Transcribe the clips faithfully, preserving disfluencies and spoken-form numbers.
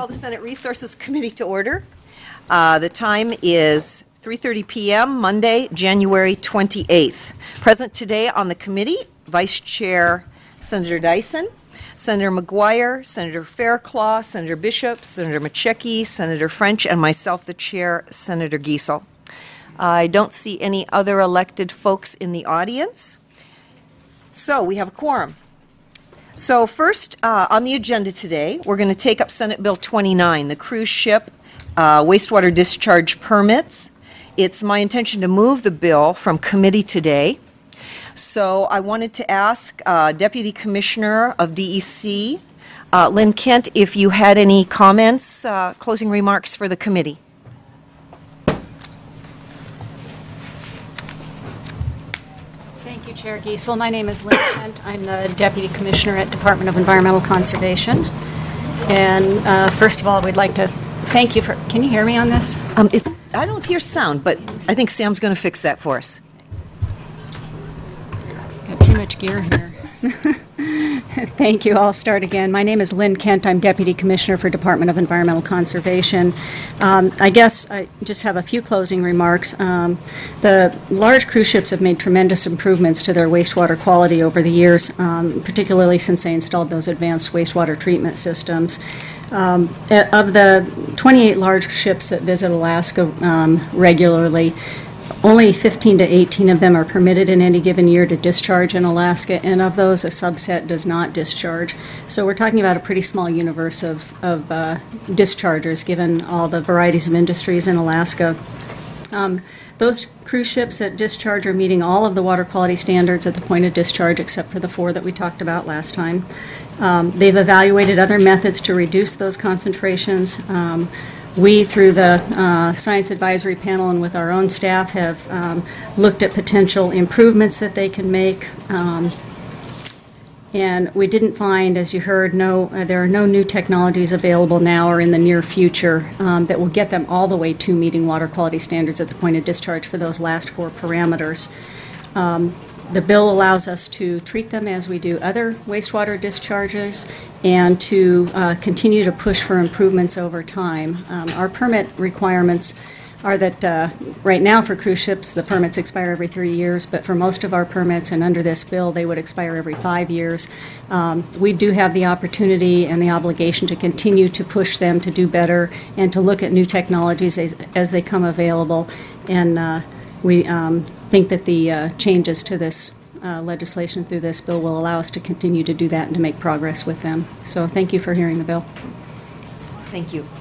call the Senate Resources Committee to order. Uh, the time is three thirty p m Monday, January twenty-eighth. Present today on the committee, Vice Chair Senator Dyson, Senator McGuire, Senator Fairclough, Senator Bishop, Senator Machecki, Senator French, and myself, the Chair, Senator Giesel. I don't see any other elected folks in the audience. So we have a quorum. So first, uh, on the agenda today, we're going to take up Senate Bill twenty-nine, the cruise ship uh, wastewater discharge permits. It's my intention to move the bill from committee today. So I wanted to ask uh, Deputy Commissioner of D E C, uh, Lynn Kent, if you had any comments, uh, closing remarks for the committee. Thank you, Chair Giesel. My name is Lynn Kent. I'm the Deputy Commissioner at Department of Environmental Conservation. And uh, first of all, we'd like to thank you for, can you hear me on this? Um, it's, I don't hear sound, but I think Sam's going to fix that for us. Got too much gear here. Thank you. I'll start again. My name is Lynn Kent. I'm Deputy Commissioner for Department of Environmental Conservation. Um, I guess I just have a few closing remarks. Um, the large cruise ships have made tremendous improvements to their wastewater quality over the years, um, particularly since they installed those advanced wastewater treatment systems. Um, of the twenty-eight large ships that visit Alaska um, regularly, only fifteen to eighteen of them are permitted in any given year to discharge in Alaska, and of those, a subset does not discharge. So we're talking about a pretty small universe of, of uh, dischargers, given all the varieties of industries in Alaska. Um, those cruise ships that discharge are meeting all of the water quality standards at the point of discharge, except for the four that we talked about last time. Um, they've evaluated other methods to reduce those concentrations. Um, We, through the uh, Science Advisory Panel and with our own staff, have um, looked at potential improvements that they can make. Um, and we didn't find, as you heard, no, uh, there are no new technologies available now or in the near future um, that will get them all the way to meeting water quality standards at the point of discharge for those last four parameters. Um, The bill allows us to treat them as we do other wastewater discharges and to uh, continue to push for improvements over time. Um, our permit requirements are that uh, right now for cruise ships, the permits expire every three years, but for most of our permits and under this bill, they would expire every five years. Um, we do have the opportunity and the obligation to continue to push them to do better and to look at new technologies as, as they come available. And uh, we um, think that the uh, changes to this uh, legislation through this bill will allow us to continue to do that and to make progress with them. So thank you for hearing the bill. Thank you.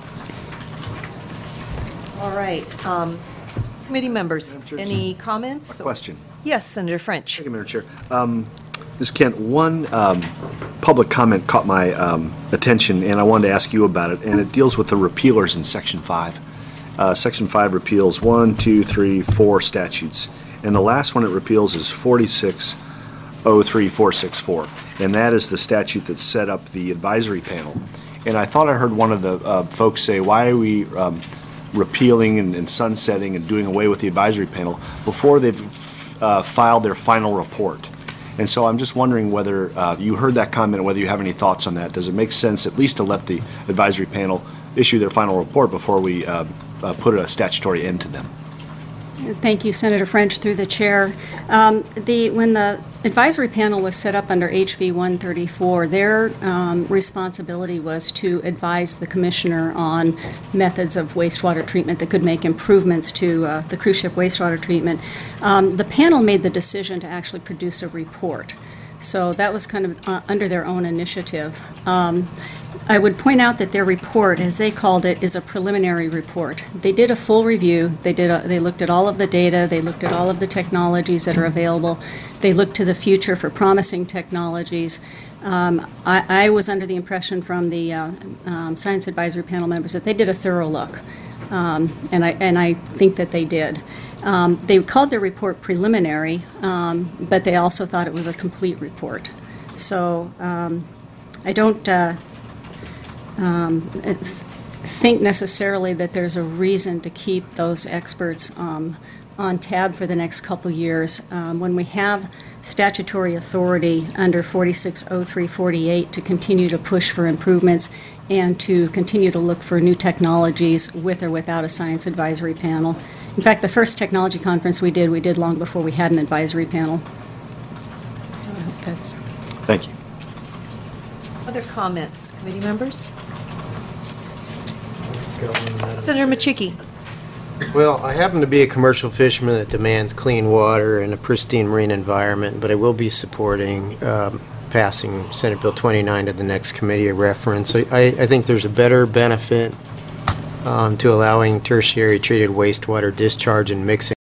All right. Um, committee members, any comments? A question. Yes, Senator French. Thank you, Madam Chair. Um, Miz Kent, one um, public comment caught my um, attention, and I wanted to ask you about it, and it deals with the repealers in Section five. Uh, Section five repeals one, two, three, four statutes. And the last one it repeals is forty-six oh three four sixty-four, and that is the statute that set up the advisory panel. And I thought I heard one of the uh, folks say, why are we um, repealing and, and sunsetting and doing away with the advisory panel before they've uh, filed their final report? And so I'm just wondering whether uh, you heard that comment, whether you have any thoughts on that. Does it make sense at least to let the advisory panel issue their final report before we uh, uh, put a statutory end to them? Thank you, Senator French, through the chair. Um, the, when the advisory panel was set up under H B one thirty-four, their um, responsibility was to advise the commissioner on methods of wastewater treatment that could make improvements to uh, the cruise ship wastewater treatment. Um, the panel made the decision to actually produce a report. So that was kind of uh, under their own initiative. Um, I would point out that their report, as they called it, is a preliminary report. They did a full review. They did. A, they looked at all of the data. They looked at all of the technologies that are available. They looked to the future for promising technologies. Um, I, I was under the impression from the uh, um, Science Advisory Panel members that they did a thorough look, um, and I and I think that they did. Um, they called their report preliminary, um, but they also thought it was a complete report. So um, I don't uh, um, think necessarily that there's a reason to keep those experts um, on tab for the next couple years. Um, when we have statutory authority under forty-six oh three forty-eight to continue to push for improvements and to continue to look for new technologies with or without a science advisory panel. In fact, the first technology conference we did, we did long before we had an advisory panel. So I hope that's... Thank you. Other comments, committee members? Senator Machicki. Well, I happen to be a commercial fisherman that demands clean water and a pristine marine environment, but I will be supporting um, passing Senate Bill twenty-nine to the next committee of reference. I, I think there's a better benefit um, to allowing tertiary treated wastewater discharge and mixing.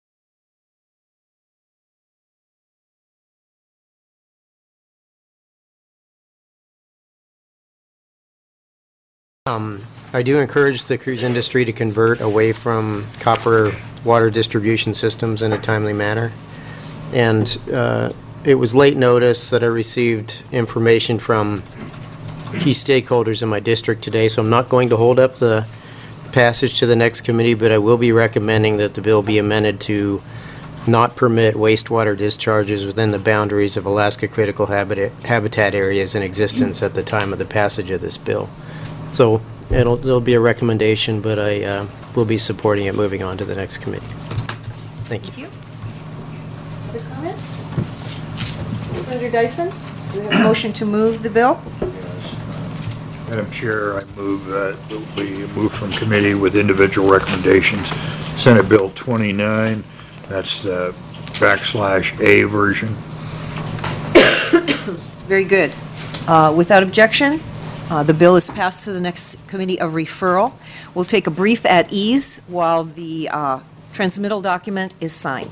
Um, I do encourage the cruise industry to convert away from copper water distribution systems in a timely manner. And uh, it was late notice that I received information from key stakeholders in my district today, so I'm not going to hold up the passage to the next committee, but I will be recommending that the bill be amended to not permit wastewater discharges within the boundaries of Alaska critical habitat, habitat areas in existence at the time of the passage of this bill. So it'll, it'll be a recommendation, but I uh, will be supporting it moving on to the next committee. Thank you. Thank you. Other comments? Senator Dyson, do we have a motion to move the bill? Madam Chair, I move that we move from committee with individual recommendations. Senate Bill twenty-nine, that's the backslash A version. Very good. Uh, Without objection, uh, the bill is passed to the next committee of referral. We'll take a brief at ease while the uh, transmittal document is signed.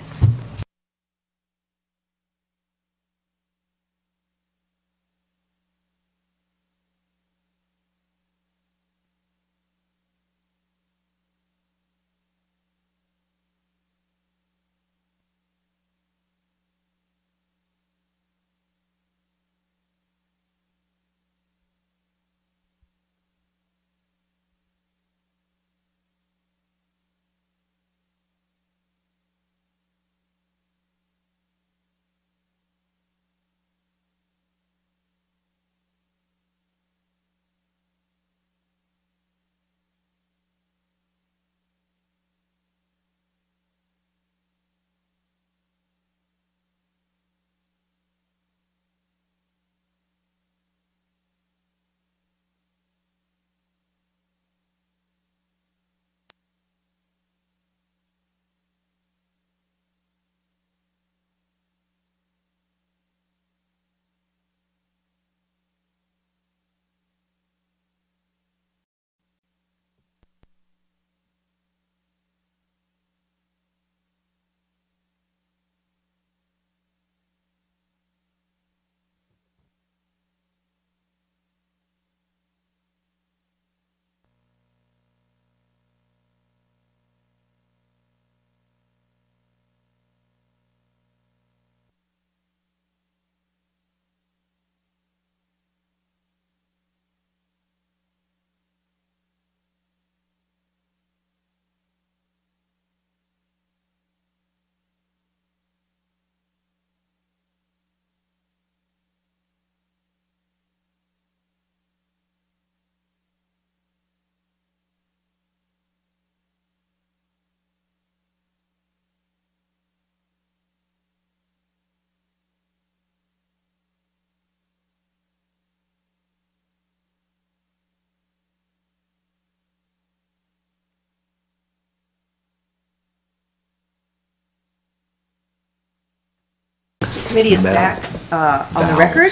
Committee is back uh, on the record,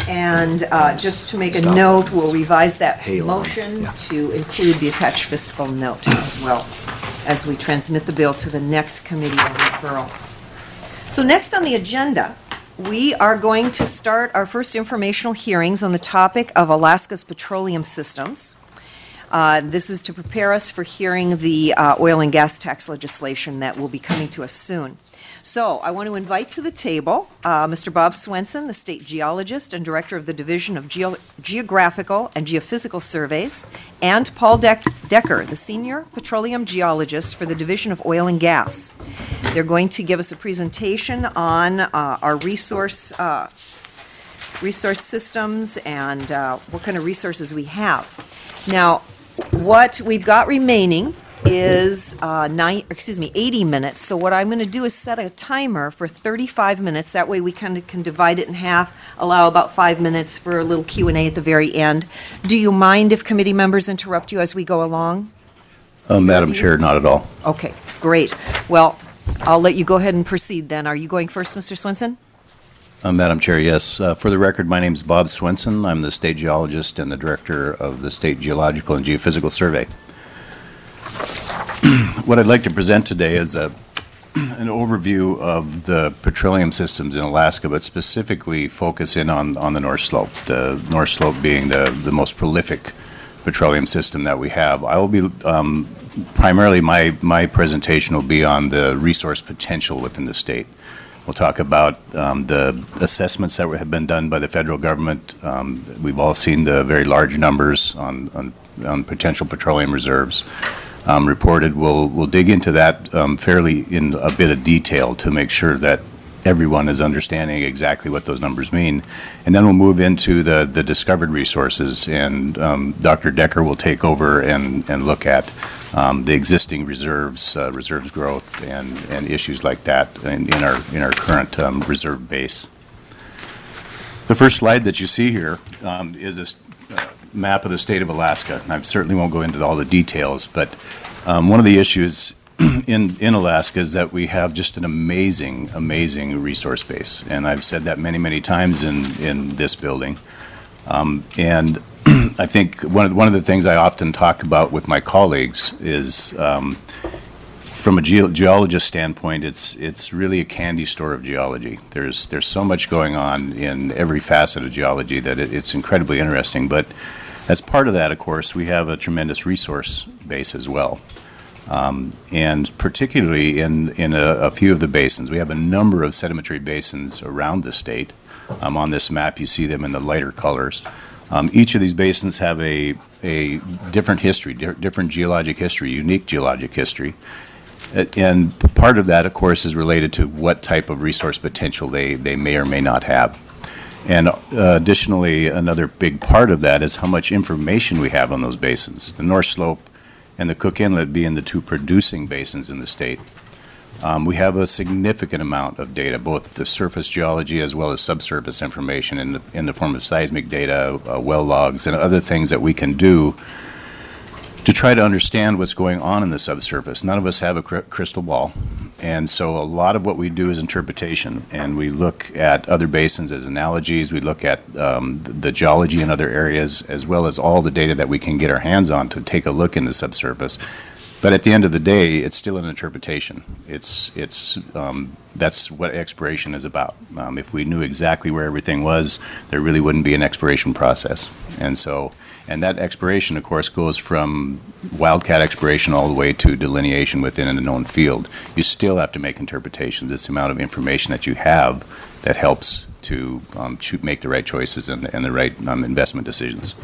and uh, just to make a note, we'll revise that motion to include the attached fiscal note as well as we transmit the bill to the next committee of referral. So next on the agenda, we are going to start our first informational hearings on the topic of Alaska's petroleum systems. Uh, This is to prepare us for hearing the uh, oil and gas tax legislation that will be coming to us soon. So I want to invite to the table uh, Mister Bob Swenson, the state geologist and director of the Division of Geo- Geographical and Geophysical Surveys, and Paul Deck- Decker, the senior petroleum geologist for the Division of Oil and Gas. They're going to give us a presentation on uh, our resource uh, resource systems and uh, what kind of resources we have. Now, what we've got remaining is uh, nine, excuse me, eighty minutes. So what I'm going to do is set a timer for thirty-five minutes. That way we kind of can divide it in half, allow about five minutes for a little Q and A at the very end. Do you mind if committee members interrupt you as we go along? Uh, Madam Chair, not at all. Okay, great. Well, I'll let you go ahead and proceed then. Are you going first, Mister Swenson? Uh, Madam Chair, yes. Uh, for the record, my name is Bob Swenson. I'm the state geologist and the director of the State Geological and Geophysical Survey. What I'd like to present today is a, an overview of the petroleum systems in Alaska, but specifically focus in on, on the North Slope, the North Slope being the, the most prolific petroleum system that we have. I will be, um, primarily my, my presentation will be on the resource potential within the state. We'll talk about um, the assessments that have been done by the federal government. Um, we've all seen the very large numbers on, on, on potential petroleum reserves um, reported. We'll, we'll dig into that um, fairly in a bit of detail to make sure that everyone is understanding exactly what those numbers mean. And then we'll move into the, the discovered resources, and um, Doctor Decker will take over and, and look at um, the existing reserves, uh, reserves growth, and, and issues like that in, in, our, in our current um, reserve base. The first slide that you see here um, is a uh, map of the state of Alaska. And I certainly won't go into all the details, but um, one of the issues in, in Alaska is that we have just an amazing, amazing resource base. And I've said that many, many times in, in this building. Um, and I think one of, the, one of the things I often talk about with my colleagues is um, from a ge geologist standpoint, it's, it's really a candy store of geology. There's, there's so much going on in every facet of geology that it, it's incredibly interesting. But as part of that, of course, we have a tremendous resource base as well. Um, and particularly in, in a, a few of the basins. We have a number of sedimentary basins around the state. Um, on this map, you see them in the lighter colors. Um, each of these basins have a, a different history, di different geologic history, unique geologic history. And part of that, of course, is related to what type of resource potential they, they may or may not have. And uh, additionally, another big part of that is how much information we have on those basins. The North Slope and the Cook Inlet being the two producing basins in the state. Um, we have a significant amount of data, both the surface geology as well as subsurface information in the, in the form of seismic data, uh, well logs, and other things that we can do to try to understand what's going on in the subsurface. None of us have a cr crystal ball, and so a lot of what we do is interpretation, and we look at other basins as analogies. We look at um, the, the geology in other areas, as well as all the data that we can get our hands on to take a look in the subsurface. But at the end of the day, it's still an interpretation. It's, it's, um, that's what exploration is about. Um, if we knew exactly where everything was, there really wouldn't be an exploration process. And so, and that exploration, of course, goes from wildcat exploration all the way to delineation within a known field. You still have to make interpretations. It's the amount of information that you have that helps to um, make the right choices and, and the right um, investment decisions.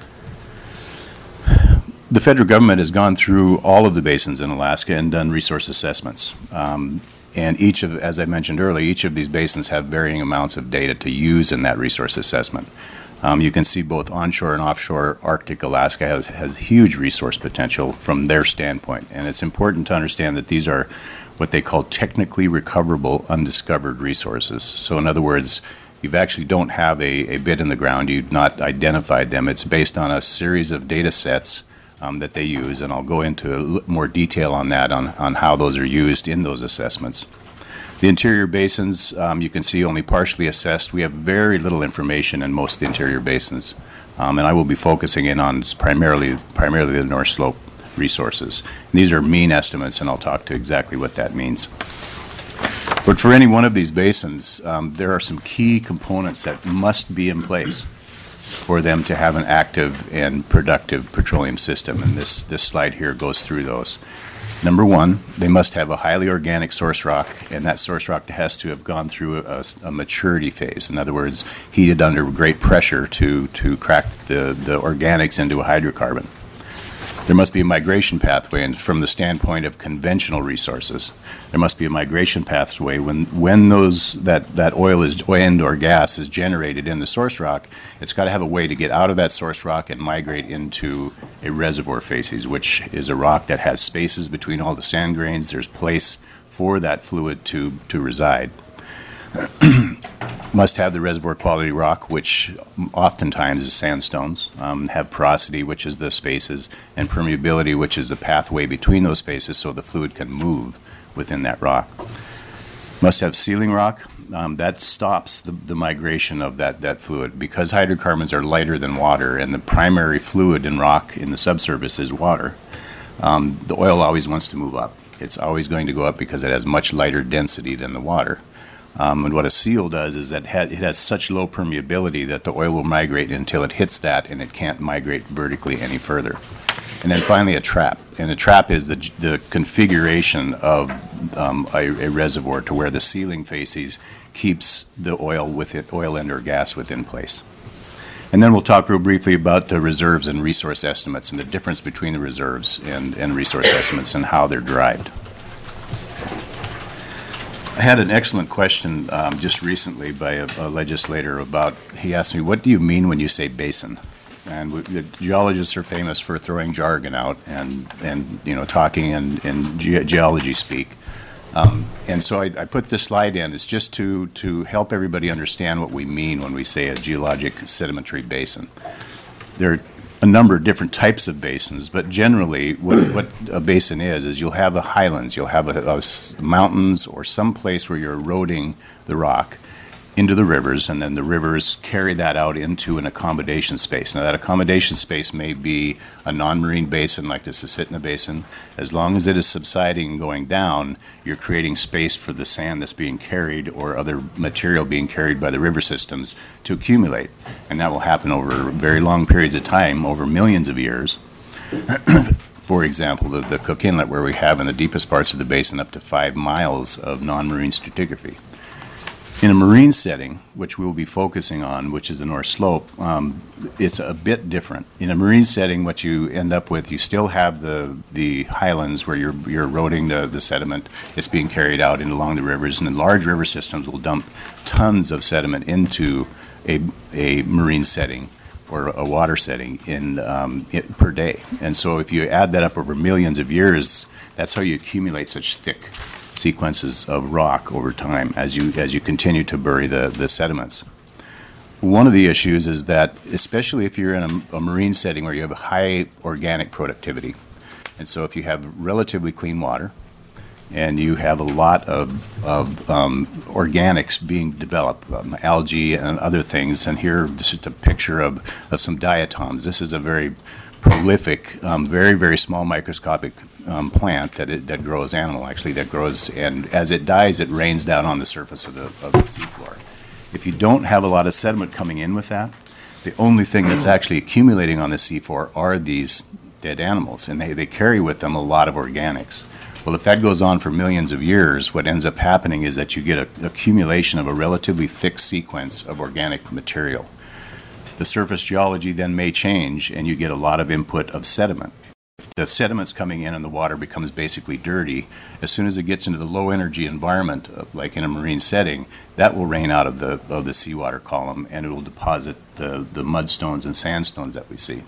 The federal government has gone through all of the basins in Alaska and done resource assessments. Um, and each of, as I mentioned earlier, each of these basins have varying amounts of data to use in that resource assessment. Um, you can see both onshore and offshore Arctic Alaska has, has huge resource potential from their standpoint. And it's important to understand that these are what they call technically recoverable undiscovered resources. So in other words, you actually don't have a, a bit in the ground. You've not identified them. It's based on a series of data sets Um, that they use, and I'll go into a little more detail on that, on, on how those are used in those assessments. The interior basins, um, you can see only partially assessed. We have very little information in most of the interior basins, um, and I will be focusing in on primarily, primarily the North Slope resources. And these are mean estimates, and I'll talk to exactly what that means. But for any one of these basins, um, there are some key components that must be in place for them to have an active and productive petroleum system. And this, this slide here goes through those. Number one, they must have a highly organic source rock, and that source rock has to have gone through a, a maturity phase. In other words, heated under great pressure to, to crack the, the organics into a hydrocarbon. There must be a migration pathway, and from the standpoint of conventional resources, there must be a migration pathway when when those that that oil is and or gas is generated in the source rock. It's got to have a way to get out of that source rock and migrate into a reservoir facies, which is a rock that has spaces between all the sand grains. There's place for that fluid to to reside. Must have the reservoir quality rock, which oftentimes is sandstones, um, have porosity, which is the spaces, and permeability, which is the pathway between those spaces so the fluid can move within that rock. Must have sealing rock. Um, that stops the, the migration of that, that fluid. Because hydrocarbons are lighter than water and the primary fluid in rock in the subsurface is water, um, the oil always wants to move up. It's always going to go up because it has much lighter density than the water. Um, and what a seal does is that ha- it has such low permeability that the oil will migrate until it hits that and it can't migrate vertically any further. And then finally a trap. And a trap is the, the configuration of um, a, a reservoir to where the sealing facies keeps the oil within, oil and or gas within place. And then we'll talk real briefly about the reserves and resource estimates and the difference between the reserves and, and resource estimates and how they're derived. I had an excellent question um, just recently by a, a legislator about, he asked me, what do you mean when you say basin? And we, the geologists are famous for throwing jargon out and, and you know, talking in, in ge- geology speak. Um, and so I, I put this slide in. It's just to, to help everybody understand what we mean when we say a geologic sedimentary basin. There are a number of different types of basins, but generally what, what a basin is, is you'll have a highlands, you'll have a, a s- mountains or some place where you're eroding the rock into the rivers, and then the rivers carry that out into an accommodation space. Now that accommodation space may be a non-marine basin like the Susitna Basin. As long as it is subsiding and going down, you're creating space for the sand that's being carried or other material being carried by the river systems to accumulate. And that will happen over very long periods of time, over millions of years. For example, the, the Cook Inlet, where we have in the deepest parts of the basin up to five miles of non-marine stratigraphy. In a marine setting, which we'll be focusing on, which is the North Slope, um, it's a bit different. In a marine setting, what you end up with, you still have the the highlands where you're you're eroding the, the sediment. It's being carried out in along the rivers, and the large river systems will dump tons of sediment into a a marine setting or a water setting in um, it, per day. And so if you add that up over millions of years, that's how you accumulate such thick sequences of rock over time as you as you continue to bury the, the sediments. One of the issues is that, especially if you're in a, a marine setting where you have a high organic productivity, and so if you have relatively clean water and you have a lot of, of um, organics being developed, um, algae and other things, and here this is a picture of, of some diatoms. This is a very prolific, um, very, very small microscopic um, plant that it, that grows, animal actually, that grows, and as it dies, it rains down on the surface of the, of the seafloor. If you don't have a lot of sediment coming in with that, the only thing that's actually accumulating on the seafloor are these dead animals, and they, they carry with them a lot of organics. Well, if that goes on for millions of years, what ends up happening is that you get an accumulation of a relatively thick sequence of organic material. The surface geology then may change, and you get a lot of input of sediment. If the sediment's coming in and the water becomes basically dirty, as soon as it gets into the low energy environment, uh, like in a marine setting, that will rain out of the of the seawater column, and it will deposit the, the mudstones and sandstones that we see.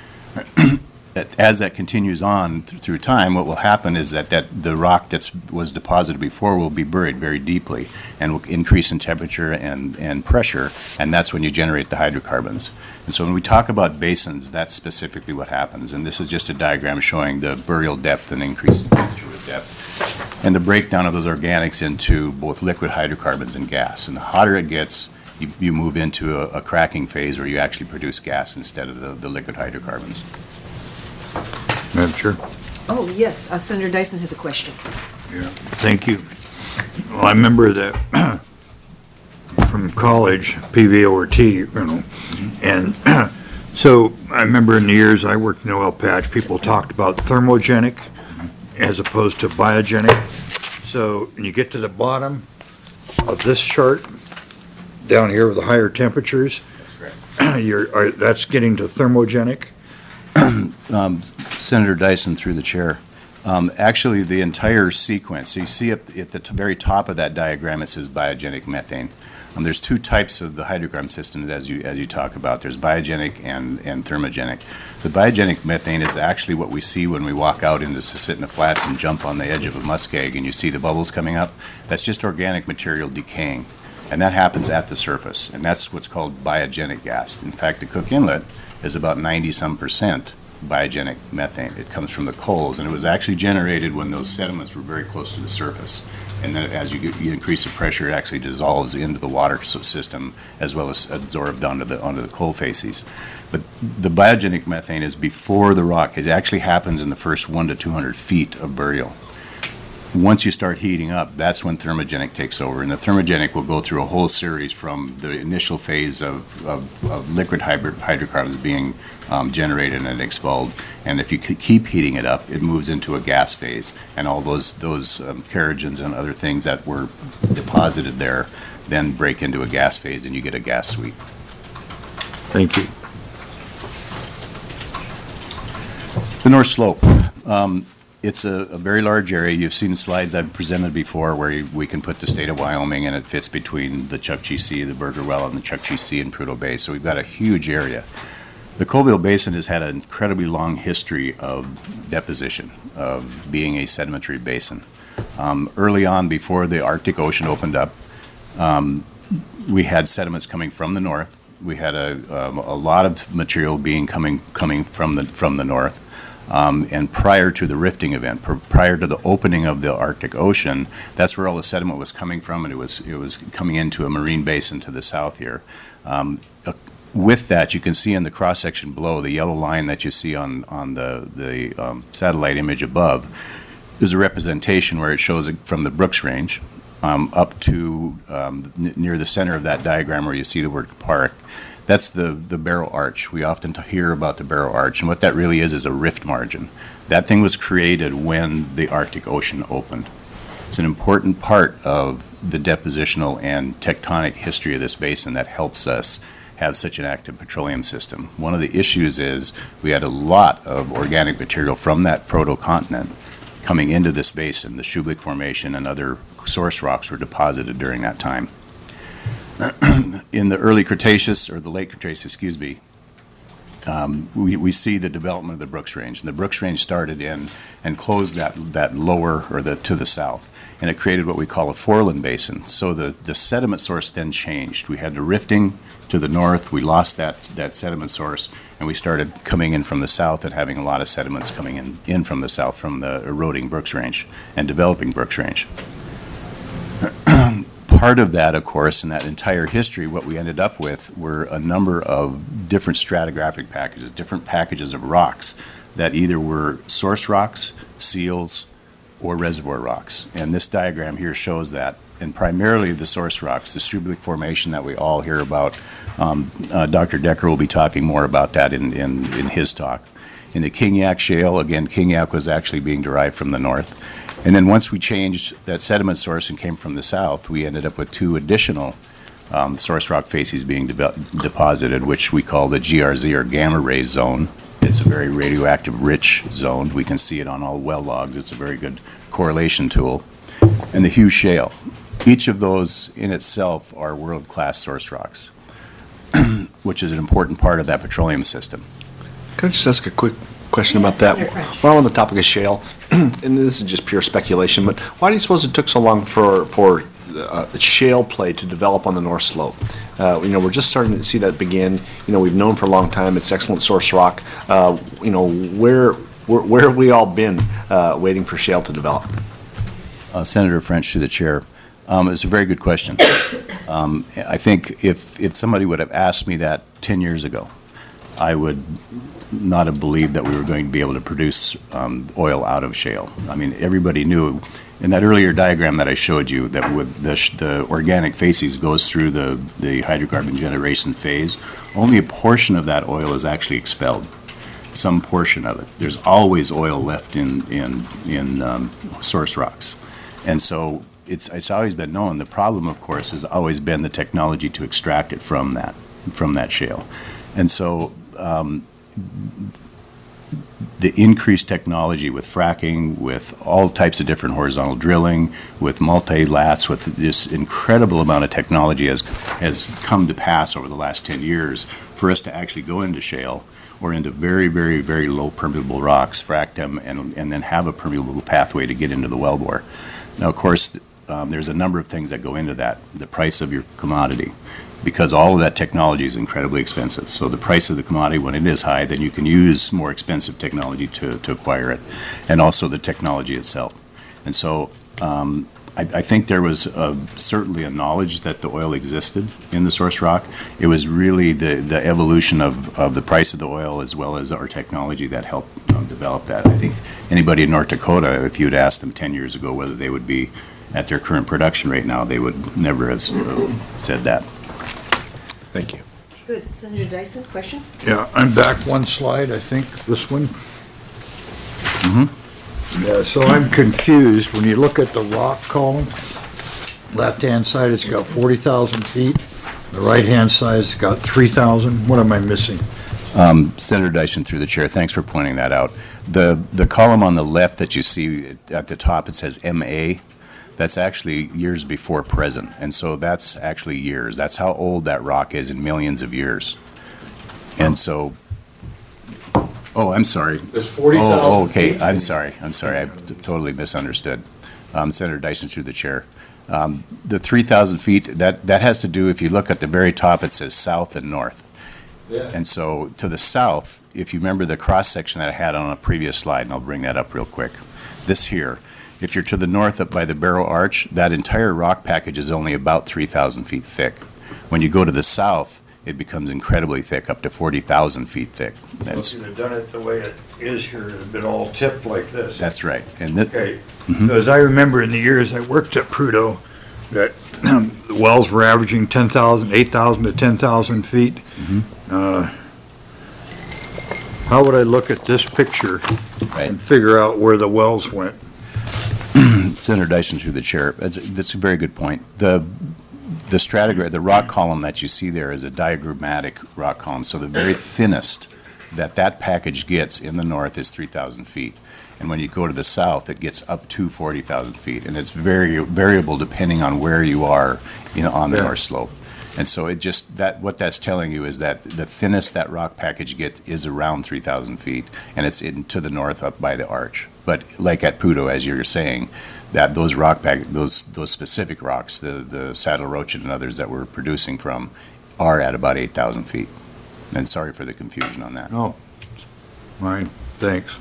That as that continues on th- through time, what will happen is that, that the rock that was deposited before will be buried very deeply and will increase in temperature and, and pressure, and that's when you generate the hydrocarbons. And so when we talk about basins, that's specifically what happens. And this is just a diagram showing the burial depth and increase in temperature with depth, and the breakdown of those organics into both liquid hydrocarbons and gas. And the hotter it gets, you, you move into a, a cracking phase where you actually produce gas instead of the, the liquid hydrocarbons. Madam Chair? Oh, yes, uh, Senator Dyson has a question. Yeah, thank you. Well, I remember that from college, P V O or T, you know, and so I remember in the years I worked in the oil patch, people talked about thermogenic as opposed to biogenic. So when you get to the bottom of this chart, down here with the higher temperatures, you're, are, that's getting to thermogenic. Um, Senator Dyson, through the chair. Um, actually, the entire sequence, so you see up at the t- very top of that diagram, it says biogenic methane. Um, there's two types of the hydrocarbon systems as you as you talk about. There's biogenic and, and thermogenic. The biogenic methane is actually what we see when we walk out into Susitna Flats and jump on the edge of a muskeg and you see the bubbles coming up. That's just organic material decaying. And that happens at the surface. And that's what's called biogenic gas. In fact, the Cook Inlet is about ninety some percent biogenic methane. It comes from the coals, and it was actually generated when those sediments were very close to the surface. And then as you, get, you increase the pressure, it actually dissolves into the water system as well as absorbed onto the onto the coal facies. But the biogenic methane is before the rock. It actually happens in the first one to two hundred feet of burial. Once you start heating up, that's when thermogenic takes over. And the thermogenic will go through a whole series from the initial phase of, of, of liquid hybrid hydrocarbons being um, generated and expelled. And if you keep heating it up, it moves into a gas phase. And all those, those um, kerogens and other things that were deposited there then break into a gas phase and you get a gas sweep. Thank you. The North Slope. Um, It's a, a very large area. You've seen slides I've presented before where you, we can put the state of Wyoming, and it fits between the Chukchi Sea, the Burger Well, and the Chukchi Sea and Prudhoe Bay. So we've got a huge area. The Colville Basin has had an incredibly long history of deposition, of being a sedimentary basin. Um, early on, before the Arctic Ocean opened up, um, we had sediments coming from the north. We had a, um, a lot of material being coming coming from the from the north. Um, and prior to the rifting event, pr- prior to the opening of the Arctic Ocean, that's where all the sediment was coming from, and it was it was coming into a marine basin to the south here. Um, uh, with that, you can see in the cross section below, the yellow line that you see on on the the um, satellite image above is a representation where it shows it from the Brooks Range um, up to um, n- near the center of that diagram where you see the word park. That's the, the Barrow Arch. We often t- hear about the Barrow Arch, and what that really is is a rift margin. That thing was created when the Arctic Ocean opened. It's an important part of the depositional and tectonic history of this basin that helps us have such an active petroleum system. One of the issues is we had a lot of organic material from that proto-continent coming into this basin. The Shublik Formation and other source rocks were deposited during that time. In the early Cretaceous, or the late Cretaceous, excuse me, um, we, we see the development of the Brooks Range. And the Brooks Range started in and closed that, that lower, or the to the south. And it created what we call a foreland basin. So the, the sediment source then changed. We had the rifting to the north. We lost that, that sediment source, and we started coming in from the south and having a lot of sediments coming in, in from the south from the eroding Brooks Range and developing Brooks Range. Part of that, of course, in that entire history, what we ended up with were a number of different stratigraphic packages, different packages of rocks that either were source rocks, seals, or reservoir rocks. And this diagram here shows that. And primarily the source rocks, the Shublik Formation that we all hear about. Um, uh, Doctor Decker will be talking more about that in, in, in his talk. In the Kingyak Shale, again, Kingyak was actually being derived from the north. And then once we changed that sediment source and came from the south, we ended up with two additional um, source rock facies being de- deposited, which we call the G R Z, or gamma ray zone. It's a very radioactive rich zone. We can see it on all well logs. It's a very good correlation tool. And the Hughes Shale. Each of those in itself are world-class source rocks, which is an important part of that petroleum system. Can I just ask a quick question Yes, about that? Senator French. While on the topic of shale, and this is just pure speculation, but why do you suppose it took so long for for uh, shale play to develop on the North Slope? Uh, you know, we're just starting to see that begin. You know, we've known for a long time it's excellent source rock. Uh, you know, where where, where have we all been uh, waiting for shale to develop? Uh, Senator French, to the chair. Um, it's a very good question. Um, I think if if somebody would have asked me that ten years ago, I would not have believed that we were going to be able to produce um, oil out of shale. I mean, everybody knew in that earlier diagram that I showed you that with the, sh- the organic facies goes through the, the hydrocarbon generation phase. Only a portion of that oil is actually expelled. Some portion of it. There's always oil left in in in um, source rocks, and so it's it's always been known. The problem, of course, has always been the technology to extract it from that from that shale, and so. Um, the increased technology with fracking, with all types of different horizontal drilling, with multi-lats, with this incredible amount of technology has, has come to pass over the last ten years for us to actually go into shale or into very, very, very low permeable rocks, frack them, and, and then have a permeable pathway to get into the wellbore. Now, of course, um, there's a number of things that go into that. The price of your commodity, because all of that technology is incredibly expensive. So the price of the commodity, when it is high, then you can use more expensive technology to, to acquire it, and also the technology itself. And so um, I, I think there was uh, certainly a knowledge that the oil existed in the source rock. It was really the, the evolution of, of the price of the oil as well as our technology that helped um, develop that. I think anybody in North Dakota, if you'd asked them ten years ago whether they would be at their current production rate now, they would never have said that. Thank you. Good. Senator Dyson, question? Yeah, I'm back one slide, I think, this one. Mm-hmm. Yeah, so I'm confused. When you look at the rock column, left-hand side, it's got forty thousand feet. The right-hand side's got three thousand. What am I missing? Um, Senator Dyson, through the chair, thanks for pointing that out. The, the column on the left that you see at the top, it says M A. That's actually years before present, and so that's actually years. That's how old that rock is in millions of years. And so, oh, I'm sorry. There's forty thousand Oh, oh, okay, feet. I'm sorry, I'm sorry, I t- totally misunderstood. Um, Senator Dyson, through the chair. Um, the three thousand feet, that, that has to do, if you look at the very top, it says south and north. Yeah. And so to the south, if you remember the cross-section that I had on a previous slide, and I'll bring that up real quick, this here, if you're to the north up by the Barrow Arch, that entire rock package is only about three thousand feet thick. When you go to the south, it becomes incredibly thick, up to forty thousand feet thick. That's, If you'd have done it the way it is here, it'd have been all tipped like this. that's right. And that, Okay, because I remember in the years I worked at Prudhoe, that the wells were averaging ten thousand, eight thousand to ten thousand feet. Uh, How would I look at this picture right. and figure out where the wells went? Senator Dyson, through the chair, that's, that's a very good point. The the stratigraph, the rock column that you see there is a diagrammatic rock column. So the very thinnest that that package gets in the north is three thousand feet. And when you go to the south, it gets up to forty thousand feet. And it's very variable depending on where you are in, on the Yeah. north slope. And so it just, that what that's telling you is that the thinnest that rock package gets is around three thousand feet, and it's in to the north up by the arch. But like at Prudhoe, as you're saying, that those rock pack, those those specific rocks, the the Saddle Roach and others that we're producing from, are at about eight thousand feet. And sorry for the confusion on that. Oh, fine, thanks.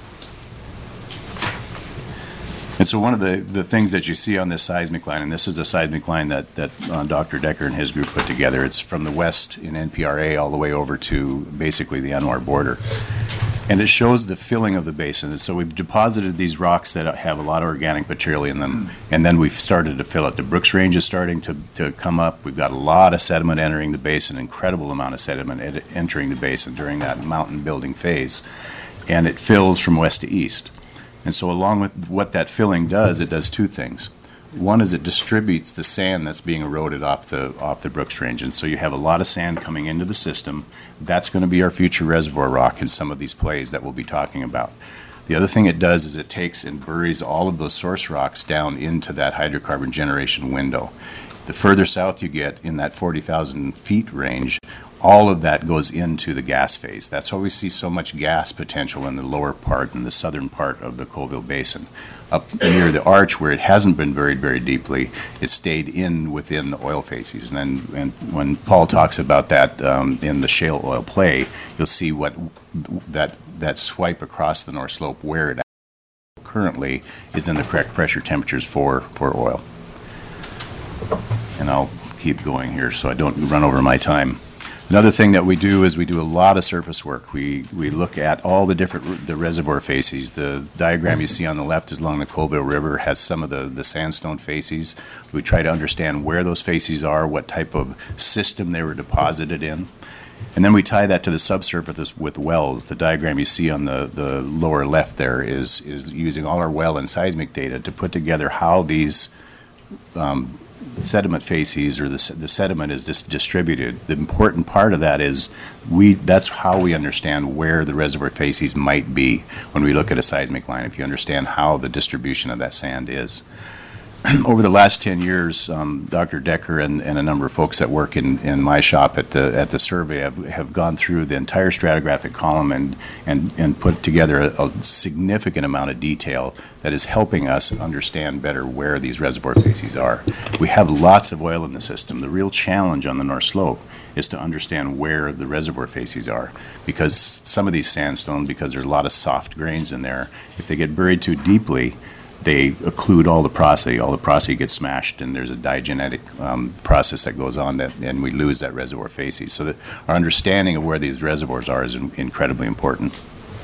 And so one of the, the things that you see on this seismic line, and this is a seismic line that, that uh, Doctor Decker and his group put together, it's from the west in N P R A all the way over to basically the ANWR border. And it shows the filling of the basin. And so we've deposited these rocks that have a lot of organic material in them, and then we've started to fill it. The Brooks Range is starting to, to come up. We've got a lot of sediment entering the basin, incredible amount of sediment ed- entering the basin during that mountain building phase. And it fills from west to east. And so along with what that filling does, it does two things. One is it distributes the sand that's being eroded off the off the Brooks Range. And so you have a lot of sand coming into the system. That's going to be our future reservoir rock in some of these plays that we'll be talking about. The other thing it does is it takes and buries all of those source rocks down into that hydrocarbon generation window. The further south you get in that forty thousand feet range, all of that goes into the gas phase. That's why we see so much gas potential in the lower part and the southern part of the Colville Basin. Up near the arch, where it hasn't been buried very deeply, it stayed in within the oil facies. And then and when Paul talks about that um, in the shale oil play, you'll see what that that swipe across the north slope where it currently is in the correct pressure temperatures for, for oil. And I'll keep going here so I don't run over my time. Another thing that we do is we do a lot of surface work. We we look at all the different the reservoir facies. The diagram you see on the left is along the Colville River, has some of the, the sandstone facies. We try to understand where those facies are, what type of system they were deposited in. And then we tie that to the subsurface with wells. The diagram you see on the, the lower left there is, is using all our well and seismic data to put together how these um, sediment facies or the, se- the sediment is dis- distributed. The important part of that is we that's how we understand where the reservoir facies might be when we look at a seismic line, if you understand how the distribution of that sand is. Over the last ten years, um, Doctor Decker and, and a number of folks that work in, in my shop at the at the survey have, have gone through the entire stratigraphic column and, and, and put together a, a significant amount of detail that is helping us understand better where these reservoir facies are. We have lots of oil in the system. The real challenge on the North Slope is to understand where the reservoir facies are, because some of these sandstones, because there's a lot of soft grains in there, if they get buried too deeply, they occlude all the porosity. All the porosity gets smashed, and there's a diagenetic um, process that goes on, that, and we lose that reservoir facies. So that our understanding of where these reservoirs are is in, incredibly important.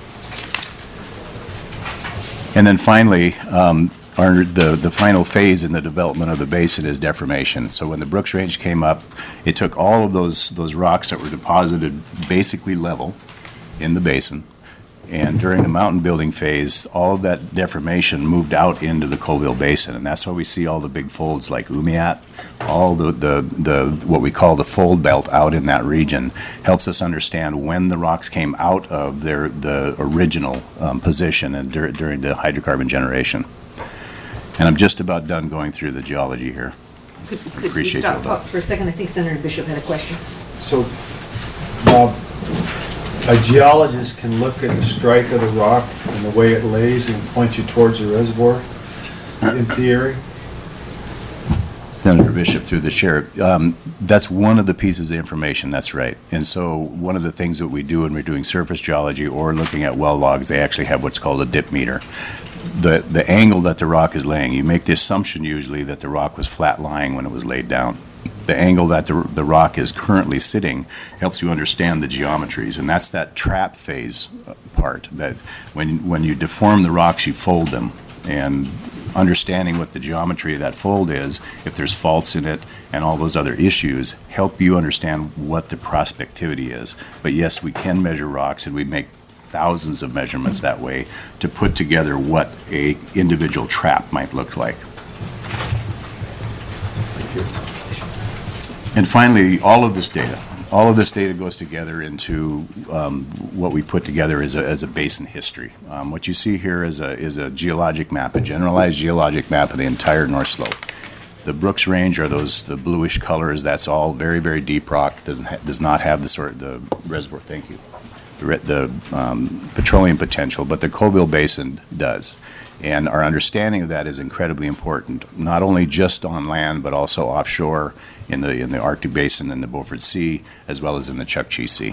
And then finally, um, our, the, the final phase in the development of the basin is deformation. So when the Brooks Range came up, it took all of those, those rocks that were deposited basically level in the basin, and during the mountain building phase, all of that deformation moved out into the Colville Basin, and that's why we see all the big folds like Umiat, all the, the, the what we call the fold belt out in that region helps us understand when the rocks came out of their the original um, position and dur- during the hydrocarbon generation. And I'm just about done going through the geology here. Could, could we Appreciate stop your talk thought. for a second? I think Senator Bishop had a question. So, Bob, a geologist can look at the strike of the rock and the way it lays and point you towards the reservoir, in theory? Senator Bishop, through the chair, um, that's one of the pieces of information, that's right. And so one of the things that we do when we're doing surface geology or looking at well logs, they actually have what's called a dip meter. The, the angle that the rock is laying, you make the assumption usually that the rock was flat lying when it was laid down. The angle that the, the rock is currently sitting helps you understand the geometries, and that's that trap phase part, that when, when you deform the rocks, you fold them. And understanding what the geometry of that fold is, if there's faults in it, and all those other issues, help you understand what the prospectivity is. But yes, we can measure rocks, and we make thousands of measurements that way to put together what a individual trap might look like. And finally, all of this data, all of this data goes together into um, what we put together as a, as a basin history. Um, what you see here is a, is a geologic map, a generalized geologic map of the entire North Slope. The Brooks Range are those, the bluish colors, that's all very, very deep rock, doesn't ha- does not have the sort of, the reservoir, thank you, the, re- the um, petroleum potential, but the Colville Basin does. And our understanding of that is incredibly important, not only just on land, but also offshore in the in the Arctic Basin and the Beaufort Sea, as well as in the Chukchi Sea.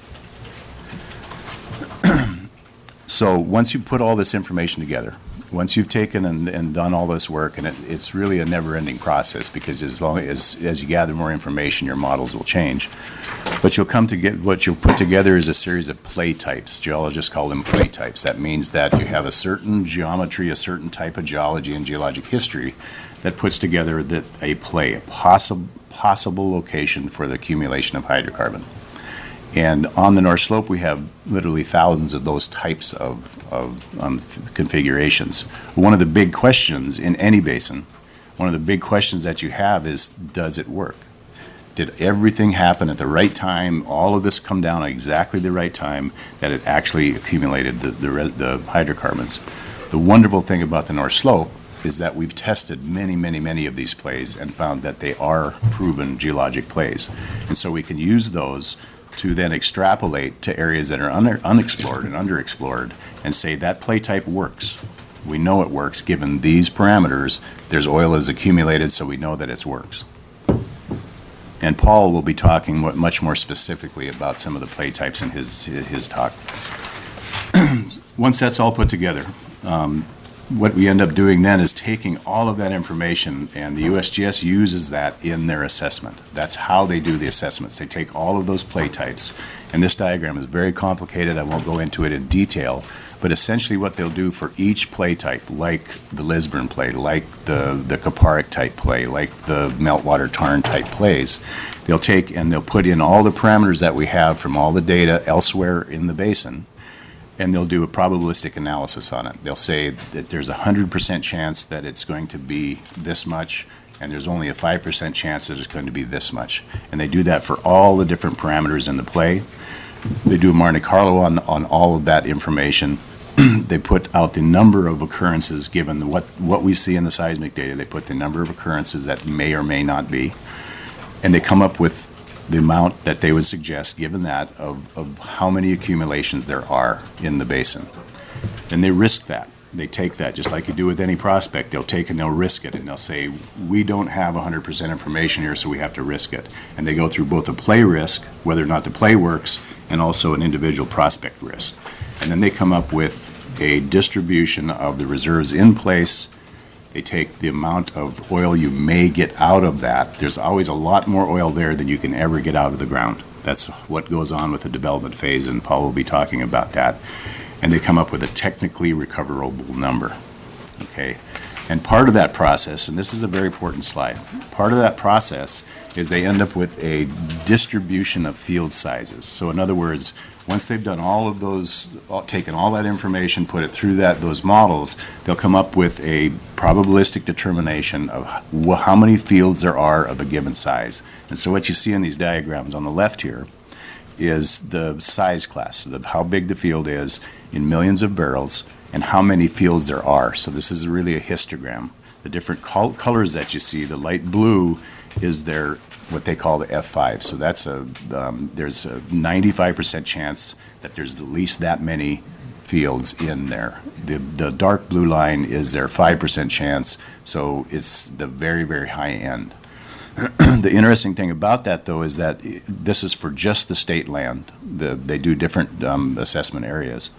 So once you put all this information together, once you've taken and, and done all this work, and it, it's really a never-ending process, because as long as as you gather more information, your models will change. But you'll come to get what you'll put together is a series of play types. Geologists call them play types. That means that you have a certain geometry, a certain type of geology and geologic history that puts together that a play, a possible possible location for the accumulation of hydrocarbon. And on the North Slope, we have literally thousands of those types of, of um, configurations. One of the big questions in any basin, one of the big questions that you have is, does it work? Did everything happen at the right time, all of this come down at exactly the right time, that it actually accumulated the, the, the hydrocarbons? The wonderful thing about the North Slope is that we've tested many, many, many of these plays and found that they are proven geologic plays. And so we can use those to then extrapolate to areas that are un- unexplored and underexplored and say that play type works. We know it works given these parameters. There's oil is accumulated, so we know that it works. And Paul will be talking much more specifically about some of the play types in his, his talk. Once that's all put together, um, what we end up doing then is taking all of that information, and the U S G S uses that in their assessment. That's how they do the assessments. They take all of those play types, and this diagram is very complicated. I won't go into it in detail, but essentially what they'll do for each play type, like the Lisburn play, like the, the Kaparic type play, like the meltwater tarn type plays, they'll take and they'll put in all the parameters that we have from all the data elsewhere in the basin, and they'll do a probabilistic analysis on it. They'll say that there's a one hundred percent chance that it's going to be this much, and there's only a five percent chance that it's going to be this much. And they do that for all the different parameters in the play. They do Monte Carlo on, on all of that information. They put out the number of occurrences given the, what, what we see in the seismic data. They put the number of occurrences that may or may not be. And they come up with the amount that they would suggest, given that, of, of how many accumulations there are in the basin. And they risk that. They take that, just like you do with any prospect. They'll take and they'll risk it, and they'll say, we don't have one hundred percent information here, so we have to risk it. And they go through both a play risk, whether or not the play works, and also an individual prospect risk. And then they come up with a distribution of the reserves in place. They take the amount of oil you may get out of that. There's always a lot more oil there than you can ever get out of the ground. That's what goes on with the development phase, and Paul will be talking about that. And they come up with a technically recoverable number, okay? And part of that process, and this is a very important slide, part of that process is they end up with a distribution of field sizes. So in other words, once they've done all of those, taken all that information, put it through that those models, they'll come up with a probabilistic determination of wh- how many fields there are of a given size. And so what you see in these diagrams on the left here is the size class, the, how big the field is in millions of barrels and how many fields there are. So this is really a histogram. The different col- colors that you see, the light blue is their what they call the F five. So that's a um, there's a ninety-five percent chance that there's at least that many fields in there. The the dark blue line is their five percent chance, so it's the very, very high end. The interesting thing about that, though, is that this is for just the state land. The, they do different um, assessment areas.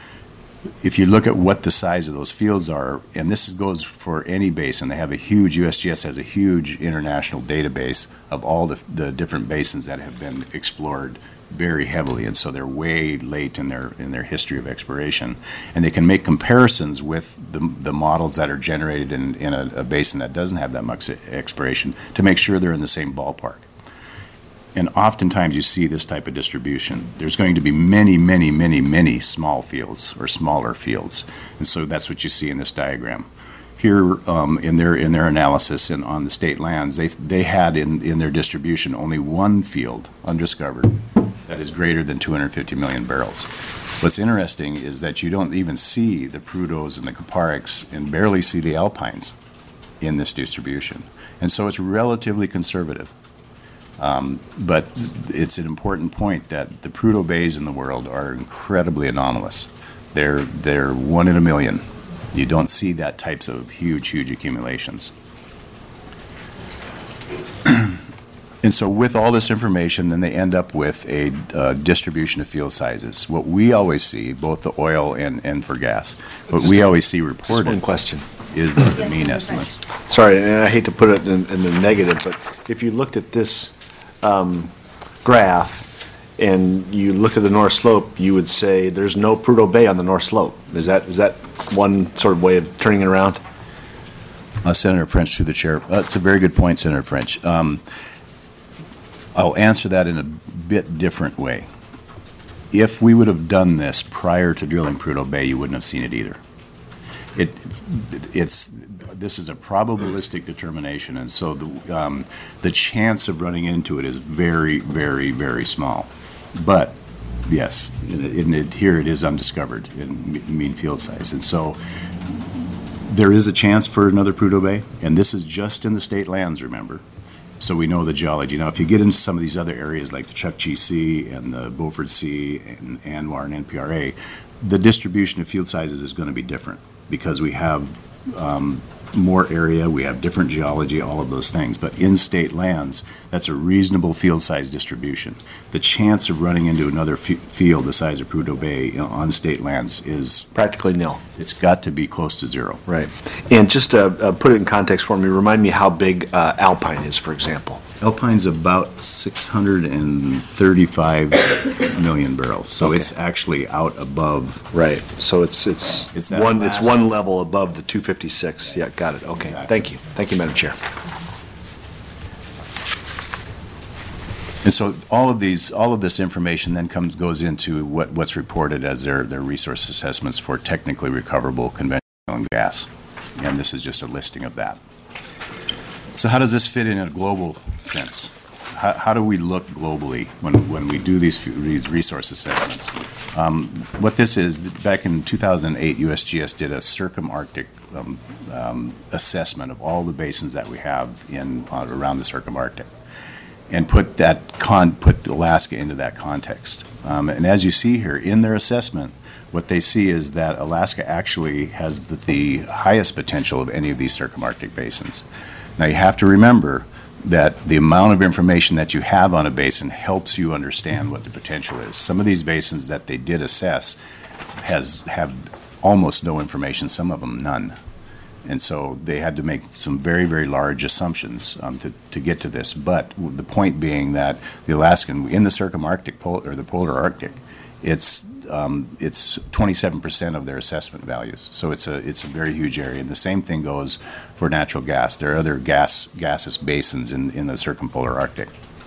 If you look at what the size of those fields are, and this goes for any basin, they have a huge, U S G S has a huge international database of all the, the different basins that have been explored very heavily, and so they're way late in their in their history of exploration, and they can make comparisons with the, the models that are generated in, in a, a basin that doesn't have that much exploration to make sure they're in the same ballpark. And oftentimes you see this type of distribution. There's going to be many, many, many, many small fields or smaller fields, and so that's what you see in this diagram. Here, um, in their in their analysis and on the state lands, they they had in, in their distribution only one field undiscovered that is greater than two hundred fifty million barrels. What's interesting is that you don't even see the Prudhoes and the Kupariks and barely see the Alpines in this distribution. And so it's relatively conservative. Um, but it's an important point that the Prudhoe bays in the world are incredibly anomalous. They're, they're one in a million. You don't see that types of huge, huge accumulations. And so with all this information, then they end up with a uh, distribution of field sizes. What we always see, both the oil and, and for gas, what Just we a- always see Just reported one question. is the, the mean estimates. Sorry, and I hate to put it in, in the negative, but if you looked at this um, graph and you looked at the North Slope, you would say there's no Prudhoe Bay on the North Slope. Is that is that one sort of way of turning it around? Uh, Senator French, through the chair. Uh, it's a very good point, Senator French. Um, I'll answer that in a bit different way. If we would have done this prior to drilling Prudhoe Bay, you wouldn't have seen it either. It, it's, this is a probabilistic determination, and so the, um, the chance of running into it is very, very, very small. But, yes, in it, here it is undiscovered in mean field size. And so there is a chance for another Prudhoe Bay, and this is just in the state lands, remember. So we know the geology. Now, if you get into some of these other areas like the Chukchi Sea and the Beaufort Sea and Anwar and N P R A, the distribution of field sizes is going to be different because we have um, more area, we have different geology, all of those things. But in state lands, that's a reasonable field size distribution. The chance of running into another f- field the size of Prudhoe Bay, you know, on state lands is Practically nil. it's got to be close to zero. Right. And just to uh, put it in context for me, remind me how big uh, Alpine is, for example. Alpine's about six hundred thirty-five million barrels, so Okay. it's actually out above. Right. So it's it's, It's that one it's last- one level above the two fifty-six. Yeah, got it. Okay. Exactly. Thank you. Thank you, Madam Chair. And so all of these, all of this information then comes, goes into what, what's reported as their, their resource assessments for technically recoverable conventional oil and gas. And this is just a listing of that. So how does this fit in a global sense? How, how do we look globally when, when we do these, f- these resource assessments? Um, what this is, back in two thousand eight, U S G S did a circumarctic um, um, assessment of all the basins that we have in uh, around the circumarctic, and put that con put Alaska into that context. Um, and as you see here in their assessment, what they see is that Alaska actually has the, the highest potential of any of these circumarctic basins. Now you have to remember that the amount of information that you have on a basin helps you understand what the potential is. Some of these basins that they did assess has have almost no information, some of them none. And so they had to make some very, very large assumptions um, to, to get to this. But the point being that the Alaskan, in the circumarctic pol- or the polar Arctic, it's um, it's twenty-seven percent of their assessment values. So it's a it's a very huge area. And the same thing goes for natural gas. There are other gas gaseous basins in, in the circumpolar Arctic.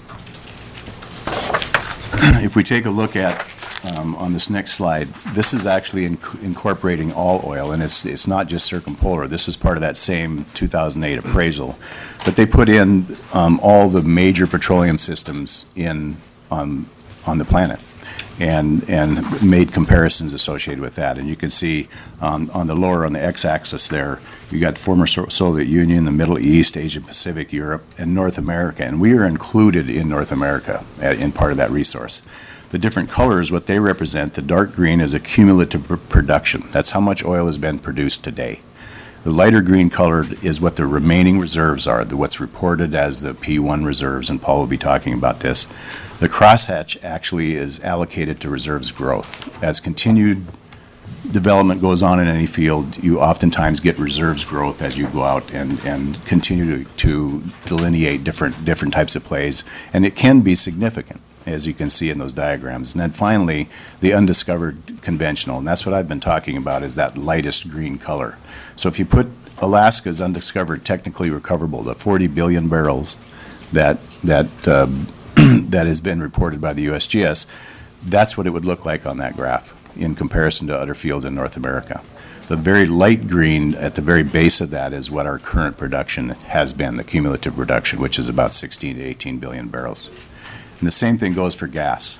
If we take a look at Um, on this next slide, this is actually inc- incorporating all oil, and it's it's not just circumpolar. This is part of that same two thousand eight appraisal. But they put in um, all the major petroleum systems in on on the planet, and and made comparisons associated with that. And you can see um, on the lower, on the x-axis there, you got former so- Soviet Union, the Middle East, Asia Pacific, Europe, and North America. And we are included in North America uh, in part of that resource. The different colors, what they represent, the dark green is a cumulative pr- production. That's how much oil has been produced today. The lighter green colored is what the remaining reserves are, the, what's reported as the P one reserves, and Paul will be talking about this. The crosshatch actually is allocated to reserves growth. As continued development goes on in any field, you oftentimes get reserves growth as you go out and, and continue to, to delineate different, different types of plays, and it can be significant, as you can see in those diagrams. And then finally, the undiscovered conventional, and that's what I've been talking about, is that lightest green color. So if you put Alaska's undiscovered technically recoverable, the forty billion barrels that that uh, that has been reported by the U S G S, that's what it would look like on that graph in comparison to other fields in North America. The very light green at the very base of that is what our current production has been, the cumulative production, which is about sixteen to eighteen billion barrels. And the same thing goes for gas.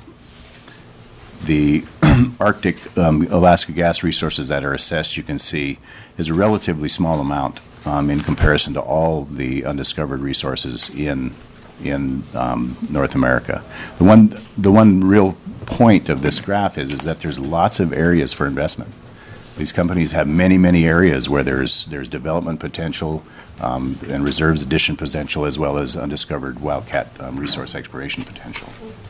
The Arctic, um, Alaska gas resources that are assessed, you can see, is a relatively small amount um, in comparison to all the undiscovered resources in in um, North America. The one, the one real point of this graph is, is that there's lots of areas for investment. These companies have many, many areas where there's there's development potential um, and reserves addition potential, as well as undiscovered wildcat um, resource exploration potential.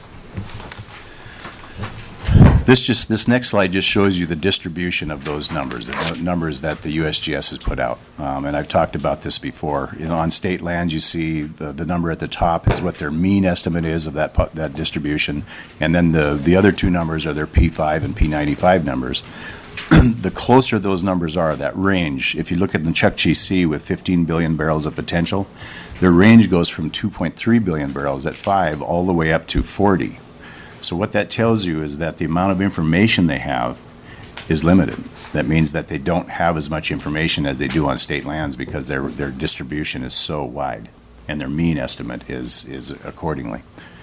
This just this next slide just shows you the distribution of those numbers, the numbers that the U S G S has put out. Um, and I've talked about this before. You know, on state lands, you see the, the number at the top is what their mean estimate is of that pu- that distribution, and then the the other two numbers are their P five and P ninety-five numbers. The closer those numbers are, that range, if you look at the Chukchi Sea with fifteen billion barrels of potential, their range goes from two point three billion barrels at five all the way up to forty. So what that tells you is that the amount of information they have is limited. That means that they don't have as much information as they do on state lands because their their distribution is so wide, and their mean estimate is is accordingly.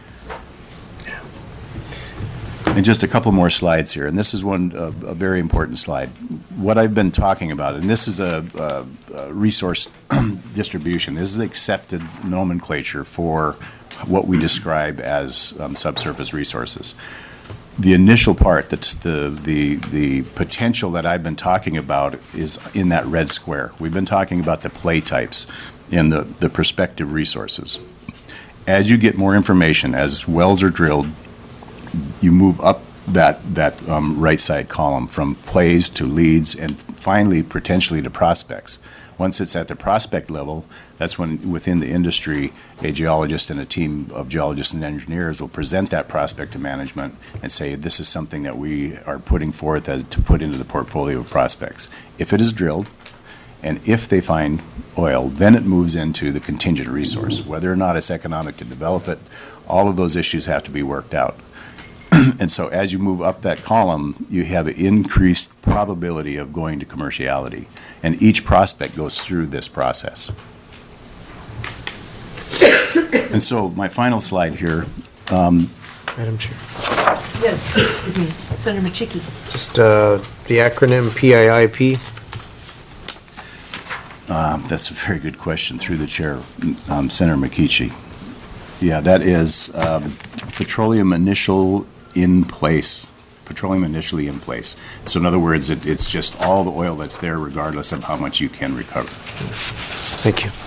And just a couple more slides here, and this is one uh, a very important slide. What I've been talking about, and this is a, a, a resource distribution. This is accepted nomenclature for what we describe as um, subsurface resources. The initial part, that's the, the the potential that I've been talking about, is in that red square. We've been talking about the play types in the, the prospective resources. As you get more information, as wells are drilled, you move up that that um, right side column from plays to leads and finally potentially to prospects. Once it's at the prospect level, that's when within the industry a geologist and a team of geologists and engineers will present that prospect to management and say, this is something that we are putting forth as to put into the portfolio of prospects. If it is drilled and if they find oil, then it moves into the contingent resource. Whether or not it's economic to develop it, all of those issues have to be worked out. And so as you move up that column, you have an increased probability of going to commerciality. And each prospect goes through this process. And so my final slide here, Madam Chair. Yes, excuse me, Senator Machicki. Just uh, the acronym P I I P. um, that's a very good question through the chair, um, Senator McKeechee. Yeah, that is um, petroleum initial in place. Petroleum initially in place. So in other words, it, it's just all the oil that's there regardless of how much you can recover. Thank you.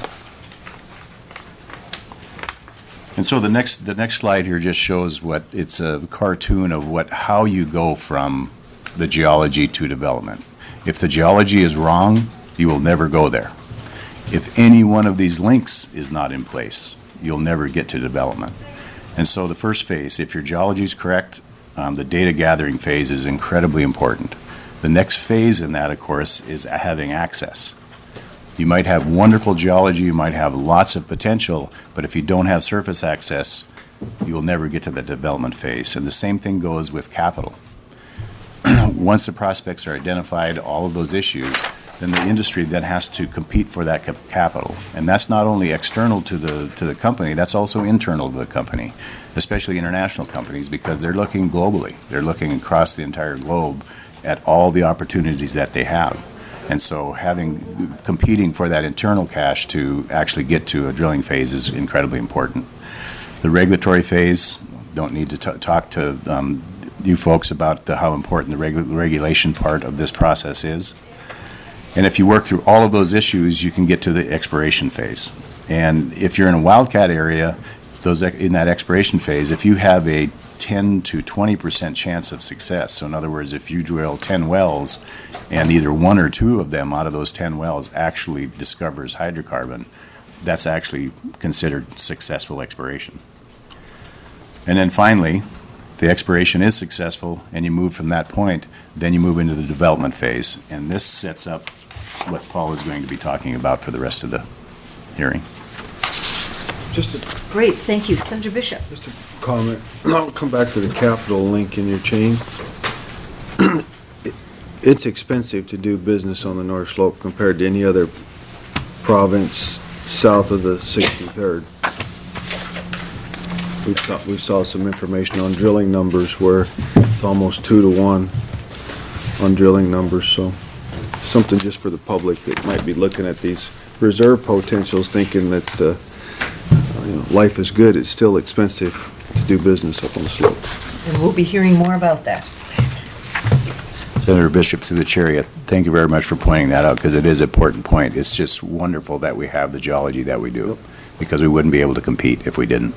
And so the next the next slide here just shows what it's a cartoon of what how you go from the geology to development. If the geology is wrong, you will never go there. If any one of these links is not in place, you'll never get to development. And so the first phase, if your geology is correct, um, the data gathering phase is incredibly important. The next phase in that, of course, is having access. You might have wonderful geology, you might have lots of potential, but if you don't have surface access, you will never get to the development phase. And the same thing goes with capital. Once the prospects are identified, all of those issues, then the industry then has to compete for that cap- capital. And that's not only external to the to the company, that's also internal to the company, especially international companies, because they're looking globally. They're looking across the entire globe at all the opportunities that they have. And so having, competing for that internal cash to actually get to a drilling phase is incredibly important. The regulatory phase, don't need to t- talk to um, you folks about the, how important the regu- regulation part of this process is. And if you work through all of those issues, you can get to the exploration phase. And if you're in a wildcat area, those in that exploration phase, if you have a ten to twenty percent chance of success. So in other words, if you drill ten wells and either one or two of them out of those ten wells actually discovers hydrocarbon, that's actually considered successful exploration. And then finally, if the exploration is successful and you move from that point, then you move into the development phase. And this sets up what Paul is going to be talking about for the rest of the hearing. Just a, Great, thank you. Senator Bishop. just a comment. I'll come back to the capital link in your chain. It- It's expensive to do business on the North Slope compared to any other province south of the sixty-third. We saw, we saw some information on drilling numbers where it's almost two to one on drilling numbers, so something just for the public that might be looking at these reserve potentials thinking that, uh, you know, life is good, it's still expensive to do business up on the slope. And we'll be hearing more about that. Senator Bishop, through the chair, yeah, thank you very much for pointing that out, because it is an important point. It's just wonderful that we have the geology that we do, because we wouldn't be able to compete if we didn't.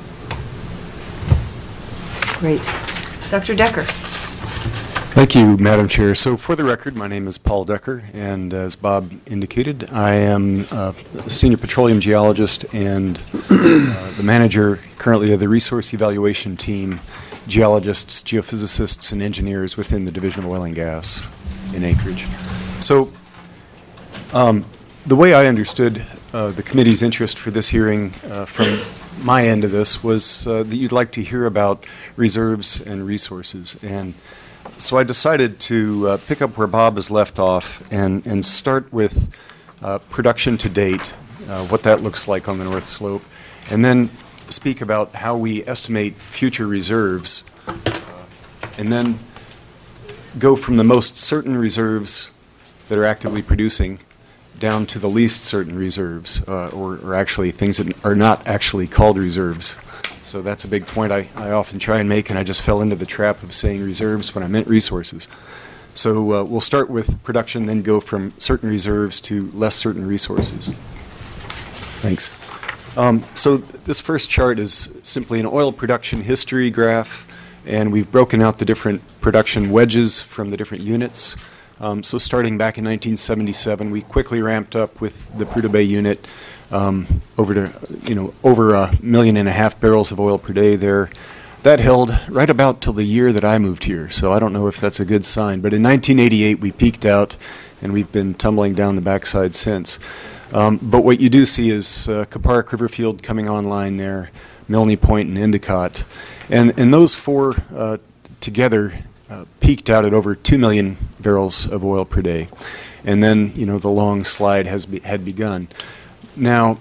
Great. Doctor Decker. Thank you, Madam Chair. So for the record, my name is Paul Decker, and as Bob indicated, I am a senior petroleum geologist and uh, the manager currently of the resource evaluation team, geologists, geophysicists, and engineers within the Division of Oil and Gas in Anchorage. So um, the way I understood uh, the committee's interest for this hearing uh, from my end of this was uh, that you'd like to hear about reserves and resources. And so I decided to uh, pick up where Bob has left off and, and start with uh, production to date, uh, what that looks like on the North Slope, and then speak about how we estimate future reserves, uh, and then go from the most certain reserves that are actively producing down to the least certain reserves, uh, or, or actually things that are not actually called reserves. So that's a big point I, I often try and make, and I just fell into the trap of saying reserves when I meant resources. So uh, we'll start with production, then go from certain reserves to less certain resources. Thanks. Um, so this first chart is simply an oil production history graph, and we've broken out the different production wedges from the different units. Um, so starting back in nineteen seventy-seven, we quickly ramped up with the Prudhoe Bay unit um, over to, you know, over a million and a half barrels of oil per day there. That held right about till the year that I moved here, so I don't know if that's a good sign. But in nineteen eighty-eight, we peaked out, and we've been tumbling down the backside since. Um, but what you do see is uh, Kuparuk River Field coming online there, Milne Point and Endicott. And, and those four uh, together uh, peaked out at over two million barrels of oil per day. And then, you know, the long slide has be, had begun. Now,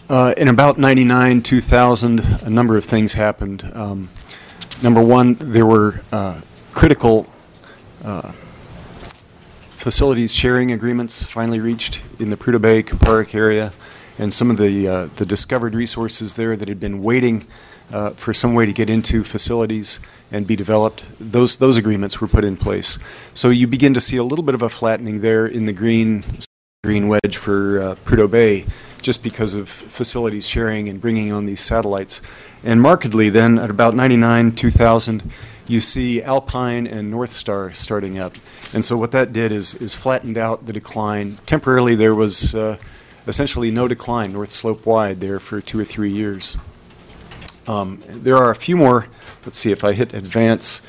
Uh, in about ninety-nine, two thousand, a number of things happened. Um, number one, there were uh, critical uh, facilities sharing agreements finally reached in the Prudhoe Bay, Kaparic area, and some of the uh, the discovered resources there that had been waiting uh, for some way to get into facilities and be developed, those those agreements were put in place. So you begin to see a little bit of a flattening there in the green green wedge for uh, Prudhoe Bay, just because of facilities sharing and bringing on these satellites. And markedly then, at about ninety-nine, two thousand, you see Alpine and North Star starting up. And so what that did is, is flattened out the decline. Temporarily there was uh, essentially no decline North Slope wide there for two or three years. Um, there are a few more, let's see if I hit advance.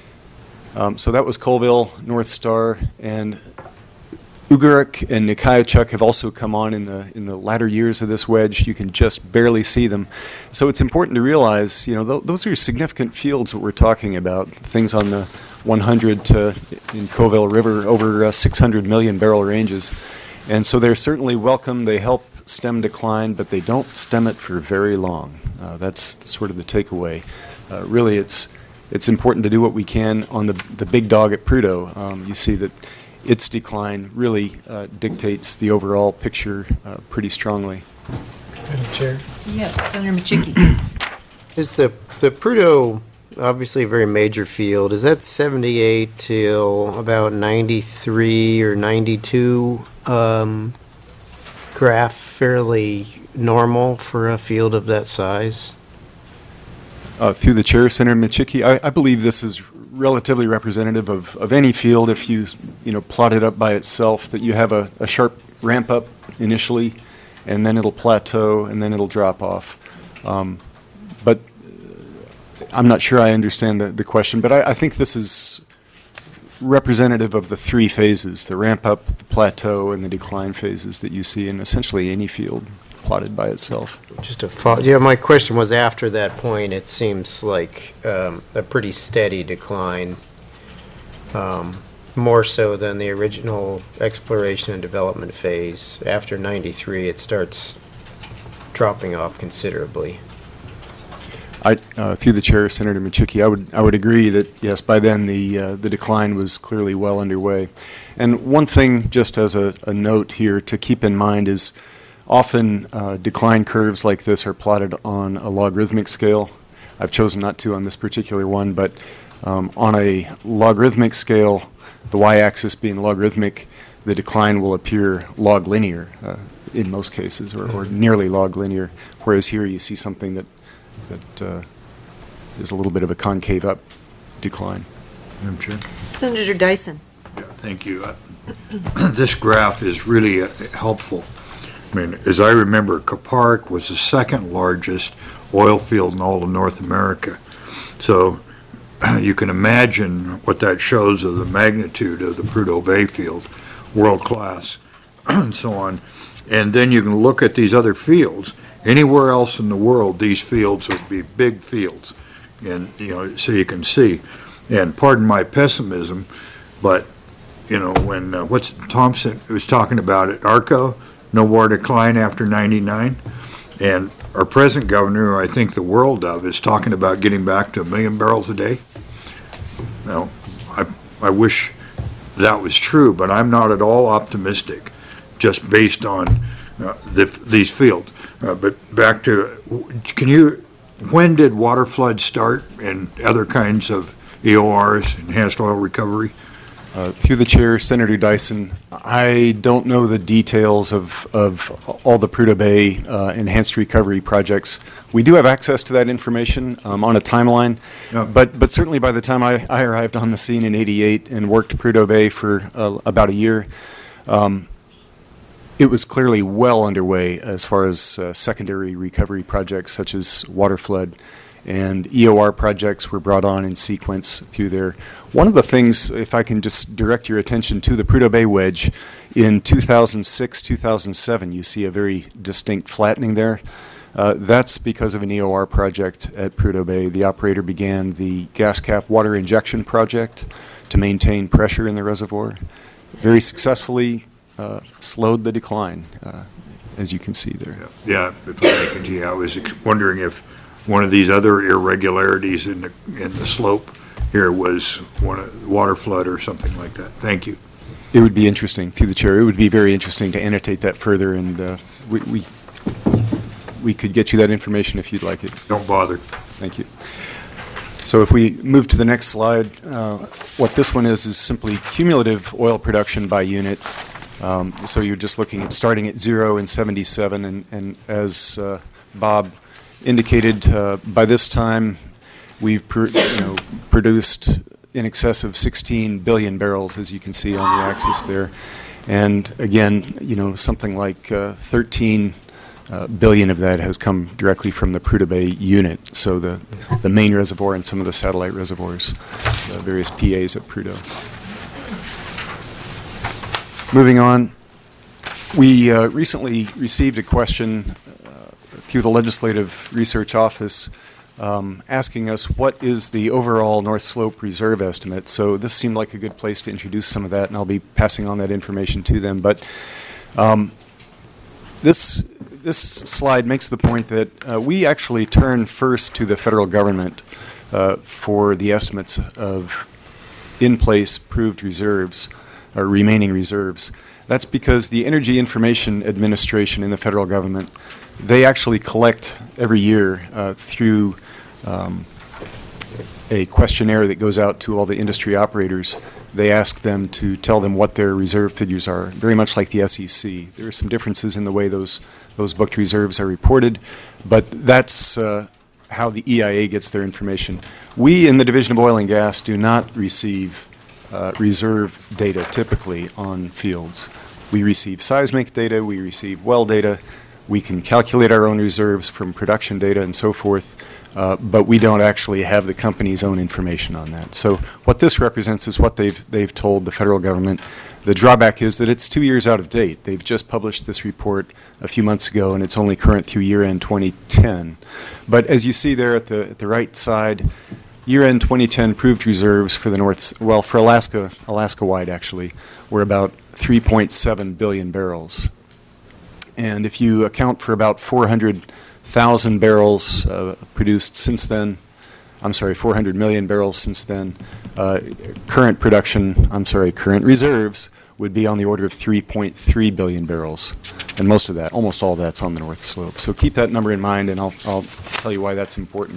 Um, so that was Colville, North Star, and Ugarik and Nikayachuk have also come on in the in the latter years of this wedge. You can just barely see them. So it's important to realize, you know, th those are significant fields that we're talking about. Things on the one hundred to, in Colville River, over uh, six hundred million barrel ranges. And so they're certainly welcome. They help stem decline, but they don't stem it for very long. Uh, that's sort of the takeaway. Uh, really, it's it's important to do what we can on the, the big dog at Prudhoe. Um, you see that its decline really uh, dictates the overall picture uh, pretty strongly. Madam Chair? Yes, Senator Machicki. Is the, the Prudhoe obviously a very major field? Is that seventy-eight till about ninety-three or ninety-two um, graph fairly normal for a field of that size? Uh, through the chair, Senator Machicki, I, I believe this is relatively representative of, of any field. If you you know plot it up by itself, that you have a, a sharp ramp up initially, and then it'll plateau, and then it'll drop off. Um, but I'm not sure I understand the, the question, but I, I think this is representative of the three phases: the ramp up, the plateau, and the decline phases that you see in essentially any field plotted by itself. Just a follow. Yeah, my question was, after that point, it seems like um, a pretty steady decline, um, more so than the original exploration and development phase. After ninety-three, it starts dropping off considerably. I, uh, through the chair, Senator Machicki, I would I would agree that yes, by then the uh, the decline was clearly well underway. And one thing, just as a, a note here to keep in mind, is often uh, decline curves like this are plotted on a logarithmic scale. I've chosen not to on this particular one, but um, on a logarithmic scale, the y-axis being logarithmic, the decline will appear log linear uh, in most cases, or, or nearly log linear, whereas here you see something that, that uh, is a little bit of a concave up decline. Madam Chair? Senator Dyson. Yeah, thank you. Uh, This graph is really uh, helpful. I mean, as I remember, Kaparic was the second largest oil field in all of North America. So you can imagine what that shows of the magnitude of the Prudhoe Bay field, world class, and so on. And then you can look at these other fields. Anywhere else in the world, these fields would be big fields, and you know, so you can see. And pardon my pessimism, but you know, when uh, what's Thompson was talking about at ARCO, no more decline after ninety-nine, and our present governor, who I think the world of, is talking about getting back to a million barrels a day. Now, I, I wish that was true, but I'm not at all optimistic, just based on uh, the, these fields. Uh, but back to, can you, when did water flood start and other kinds of E O Rs, enhanced oil recovery? Uh, through the chair, Senator Dyson, I don't know the details of, of all the Prudhoe Bay uh, enhanced recovery projects. We do have access to that information um, on a timeline, Yeah. but but certainly by the time I, I arrived on the scene in eighty-eight and worked Prudhoe Bay for uh, about a year, um, it was clearly well underway as far as uh, secondary recovery projects such as water flood, and E O R projects were brought on in sequence through there. One of the things, if I can just direct your attention to the Prudhoe Bay wedge, in two thousand six, two thousand seven, you see a very distinct flattening there. Uh, that's because of an E O R project at Prudhoe Bay. The operator began the gas cap water injection project to maintain pressure in the reservoir. Very successfully uh, slowed the decline. Uh, as you can see there. Yeah, if I may continue, I was ex- wondering if one of these other irregularities in the, in the slope here was one of, water flood or something like that. Thank you. It would be interesting, through the chair, it would be very interesting to annotate that further, and uh, we, we we could get you that information if you'd like it. Don't bother. Thank you. So if we move to the next slide, uh, what this one is is simply cumulative oil production by unit. Um, so you're just looking at starting at zero in seventy-seven, and, and as uh, Bob indicated, uh, by this time we've pr- you know, produced in excess of sixteen billion barrels, as you can see on the axis there. And again, you know, something like uh, thirteen uh, billion of that has come directly from the Prudhoe Bay unit, so the, the main reservoir and some of the satellite reservoirs, the various P As at Prudhoe. Moving on, we uh, recently received a question uh, through the Legislative Research Office um, asking us what is the overall North Slope reserve estimate. So this seemed like a good place to introduce some of that, and I'll be passing on that information to them. But um, this this slide makes the point that uh, we actually turn first to the federal government uh, for the estimates of in-place proved reserves, or remaining reserves. That's because the Energy Information Administration in the federal government, they actually collect every year uh, through um, a questionnaire that goes out to all the industry operators. They ask them to tell them what their reserve figures are, very much like the S E C. There are some differences in the way those, those booked reserves are reported, but that's uh, how the E I A gets their information. We in the Division of Oil and Gas do not receive Uh, reserve data typically on fields. We receive seismic data, we receive well data, we can calculate our own reserves from production data and so forth, uh, but we don't actually have the company's own information on that. So what this represents is what they've, they've told the federal government. The drawback is that it's two years out of date. They've just published this report a few months ago, and it's only current through year-end twenty ten. But as you see there at the, at the right side, year-end twenty ten proved reserves for the North, well, for Alaska, Alaska-wide actually, were about three point seven billion barrels. And if you account for about four hundred thousand barrels uh, produced since then, I'm sorry, four hundred million barrels since then, uh, current production, I'm sorry, current reserves would be on the order of three point three billion barrels. And most of that, almost all of that's on the North Slope. So keep that number in mind, and I'll, I'll tell you why that's important.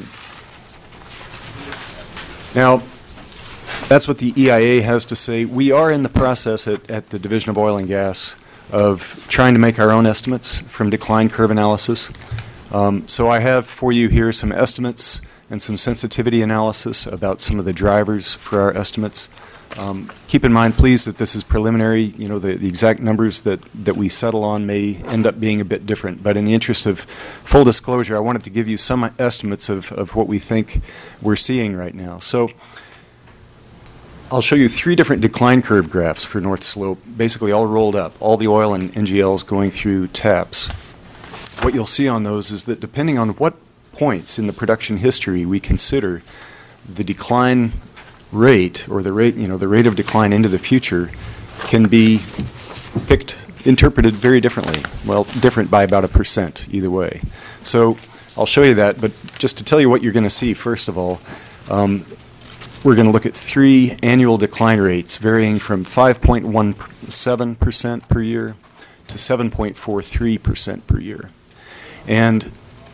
Now, that's what the E I A has to say. We are in the process at, at the Division of Oil and Gas of trying to make our own estimates from decline curve analysis. Um, so I have for you here some estimates and some sensitivity analysis about some of the drivers for our estimates. Um, keep in mind, please, that this is preliminary. You know, the, the exact numbers that, that we settle on may end up being a bit different. But in the interest of full disclosure, I wanted to give you some estimates of, of what we think we're seeing right now. So I'll show you three different decline curve graphs for North Slope, basically all rolled up, all the oil and N G Ls going through TAPS. What you'll see on those is that depending on what points in the production history we consider the decline rate, or the rate, you know, the rate of decline into the future, can be picked, interpreted very differently. Well, different by about a percent either way. So I'll show you that, but just to tell you what you're going to see, first of all, um, we're going to look at three annual decline rates varying from five point one seven percent per year to seven point four three percent per year. And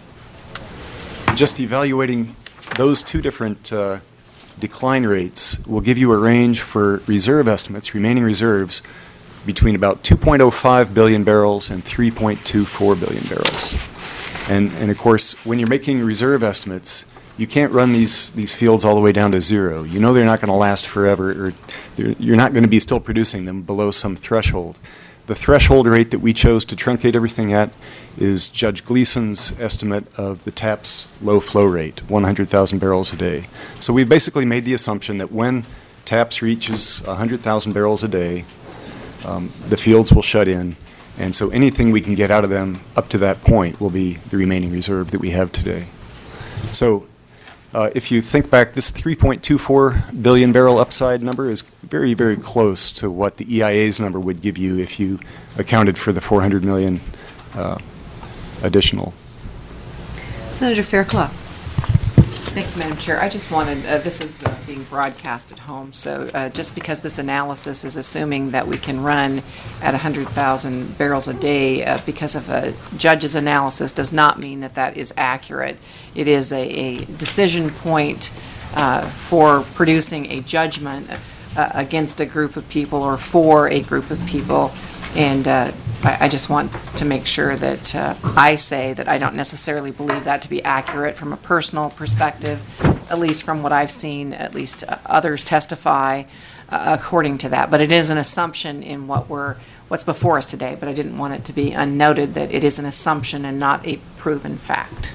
just evaluating those two different uh, decline rates will give you a range for reserve estimates, remaining reserves, between about two point oh five billion barrels and three point two four billion barrels. And, and of course, when you're making reserve estimates, you can't run these, these fields all the way down to zero. You know they're not going to last forever, or you're not going to be still producing them below some threshold. The threshold rate that we chose to truncate everything at is Judge Gleason's estimate of the TAPS low flow rate, one hundred thousand barrels a day. So we've basically made the assumption that when TAPS reaches one hundred thousand barrels a day, um, the fields will shut in, and so anything we can get out of them up to that point will be the remaining reserve that we have today. So uh, if you think back, this three point two four billion barrel upside number is very, very close to what the E I A's number would give you if you accounted for the four hundred million uh, additional. Senator Fairclough. Thank you, Madam Chair. I just wanted, uh, this is uh, being broadcast at home, so uh, just because this analysis is assuming that we can run at one hundred thousand barrels a day uh, because of a judge's analysis does not mean that that is accurate. It is a, a decision point uh, for producing a judgment uh, against a group of people or for a group of people. And uh, I, I just want to make sure that uh, I say that I don't necessarily believe that to be accurate from a personal perspective, at least from what I've seen, at least uh, others testify uh, according to that. But it is an assumption in what we're, what's before us today, but I didn't want it to be unnoted that it is an assumption and not a proven fact.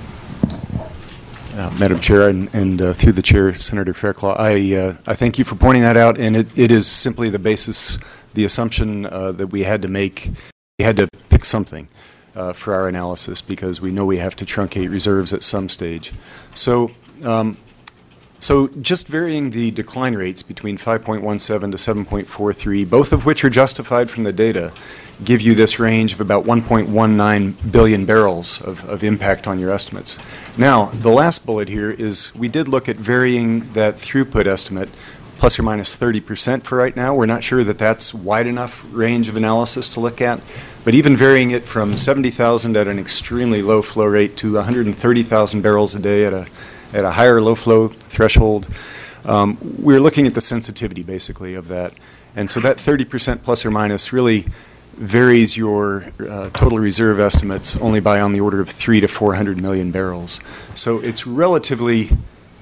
Uh, Madam Chair, and, and uh, through the chair, Senator Fairclough, I, uh, I thank you for pointing that out, and it, it is simply the basis, the assumption uh, that we had to make, we had to pick something uh, for our analysis because we know we have to truncate reserves at some stage. So, um, so just varying the decline rates between five point one seven to seven point four three, both of which are justified from the data, give you this range of about one point one nine billion barrels of, of impact on your estimates. Now, the last bullet here is we did look at varying that throughput estimate plus or minus thirty percent for right now. We're not sure that that's wide enough range of analysis to look at, but even varying it from seventy thousand at an extremely low flow rate to one hundred thirty thousand barrels a day at a, at a higher low flow threshold, um, we're looking at the sensitivity basically of that. And so that thirty percent plus or minus really varies your uh, total reserve estimates only by on the order of three to four hundred million barrels. So it's relatively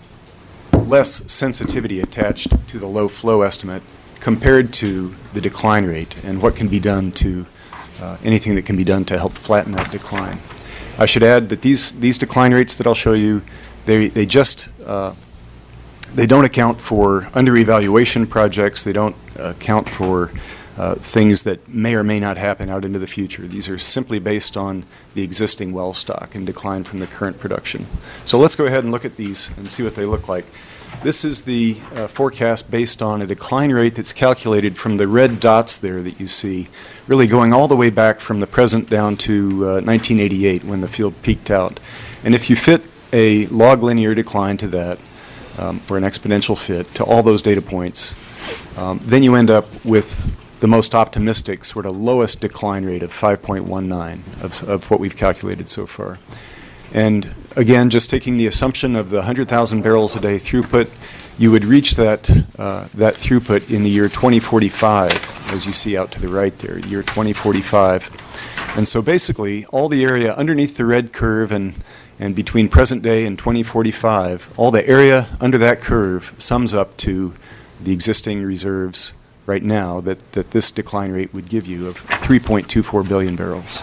less sensitivity attached to the low flow estimate compared to the decline rate and what can be done to uh, anything that can be done to help flatten that decline. I should add that these these decline rates that I'll show you, they they just uh, they don't account for under evaluation projects. They don't account for Uh, things that may or may not happen out into the future. These are simply based on the existing well stock and decline from the current production. So let's go ahead and look at these and see what they look like. This is the uh, forecast based on a decline rate that's calculated from the red dots there that you see, really going all the way back from the present down to uh, nineteen eighty-eight when the field peaked out. And if you fit a log linear decline to that, um, or an exponential fit to all those data points, um, then you end up with the most optimistic, sort of lowest decline rate of five point one nine of, of what we've calculated so far. And again, just taking the assumption of the one hundred thousand barrels a day throughput, you would reach that, uh, that throughput in the year twenty forty-five, as you see out to the right there, year twenty forty-five. And so basically, all the area underneath the red curve and, and between present day and twenty forty-five, all the area under that curve sums up to the existing reserves right now that, that this decline rate would give you of three point two four billion barrels.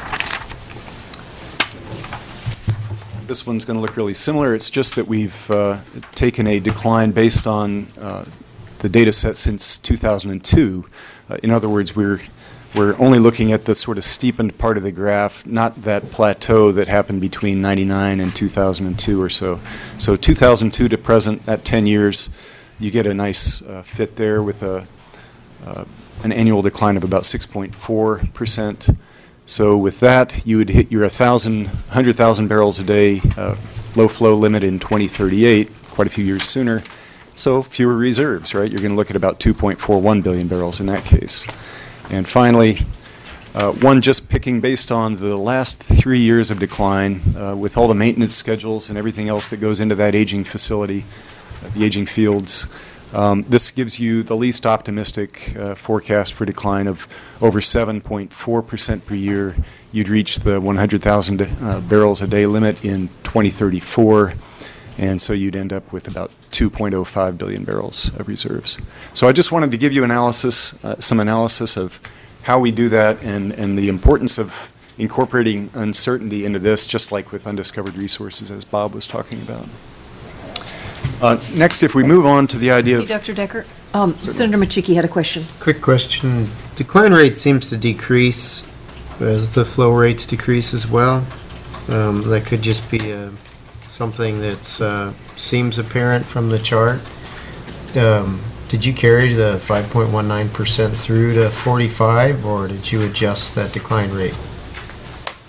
This one's going to look really similar. It's just that we've uh, taken a decline based on uh, the data set since two thousand two. Uh, in other words, we're, we're only looking at the sort of steepened part of the graph, not that plateau that happened between ninety-nine and two thousand two or so. So two thousand two to present, that ten years, you get a nice uh, fit there with a Uh, an annual decline of about six point four percent. So with that, you would hit your one thousand, one hundred thousand barrels a day uh, low flow limit in twenty thirty-eight, quite a few years sooner. So fewer reserves, right? You're going to look at about two point four one billion barrels in that case. And finally, uh, one just picking based on the last three years of decline uh, with all the maintenance schedules and everything else that goes into that aging facility, uh, the aging fields. Um, this gives you the least optimistic uh, forecast for decline of over seven point four percent per year. You'd reach the one hundred thousand uh, barrels a day limit in twenty thirty-four, and so you'd end up with about two point oh five billion barrels of reserves. So I just wanted to give you analysis, uh, some analysis of how we do that and, and the importance of incorporating uncertainty into this, just like with undiscovered resources, as Bob was talking about. Uh, next, if we move on to the idea of... Doctor Decker, um, Senator Machiki had a question. Quick question. Decline rate seems to decrease as the flow rates decrease as well. Um, that could just be uh, something that uh, seems apparent from the chart. Um, did you carry the five point one nine percent through to forty-five, or did you adjust that decline rate?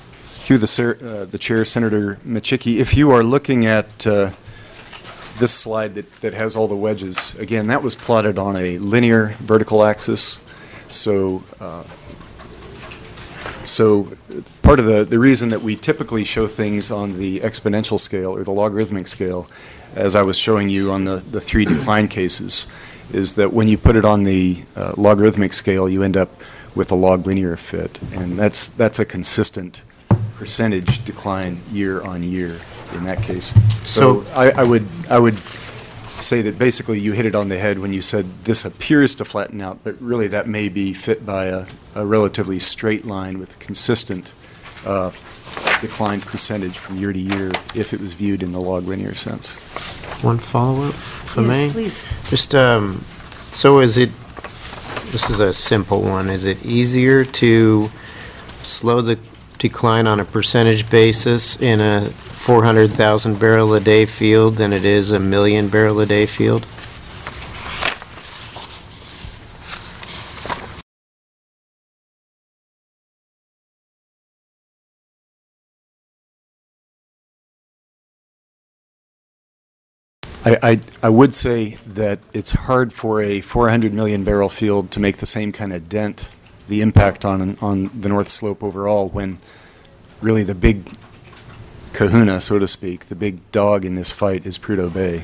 Through the, ser- uh, the chair, Senator Machicki, if you are looking at uh, this slide that, that has all the wedges, again, that was plotted on a linear vertical axis. So, uh, so part of the, the reason that we typically show things on the exponential scale or the logarithmic scale, as I was showing you on the, the three decline cases, is that when you put it on the uh, logarithmic scale, you end up with a log linear fit. And that's, that's a consistent percentage decline year on year in that case. So, So- I, I would I would say that basically you hit it on the head when you said this appears to flatten out, but really that may be fit by a, a relatively straight line with consistent uh, decline percentage from year to year if it was viewed in the log linear sense. One follow-up, if I may? Yes, please. Just, um, so is it, this is a simple one, is it easier to slow the decline on a percentage basis in a four hundred thousand barrel a day field than it is a million barrel a day field? I, I, I would say that it's hard for a four hundred million barrel field to make the same kind of dent, the impact on, on the North Slope overall, when really the big kahuna, so to speak, the big dog in this fight is Prudhoe Bay.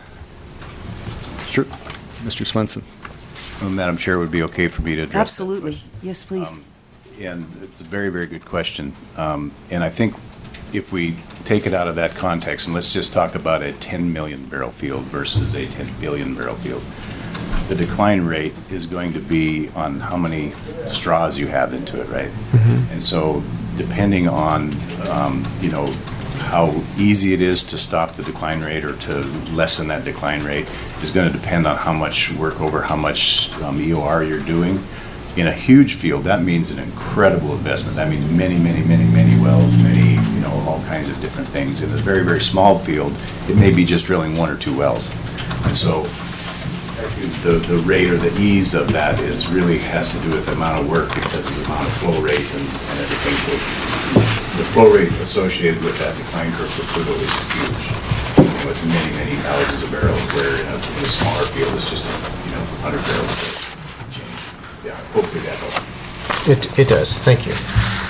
Sure. Mister Swenson. Well, Madam Chair, would it be okay for me to address that Absolutely. question? Yes, please. Um, And it's a very, very good question. Um, And I think if we take it out of that context, and let's just talk about a ten million barrel field versus a ten billion barrel field, the decline rate is going to be on how many straws you have into it, right? And so depending on, um, you know, how easy it is to stop the decline rate or to lessen that decline rate is going to depend on how much work over how much um, E O R you're doing. In a huge field, that means an incredible investment. That means many, many, many, many wells, many, you know, all kinds of different things. In a very, very small field, it may be just drilling one or two wells. And so the, the rate or the ease of that is really has to do with the amount of work because of the amount of flow rate and, and everything. So the flow rate associated with that decline curve for Prudhoe is huge. You know, it's many, many thousands of barrels, where in a, in a smaller field, it's just, you know, one hundred barrels a day. Yeah, hopefully that helps. It, it does, thank you.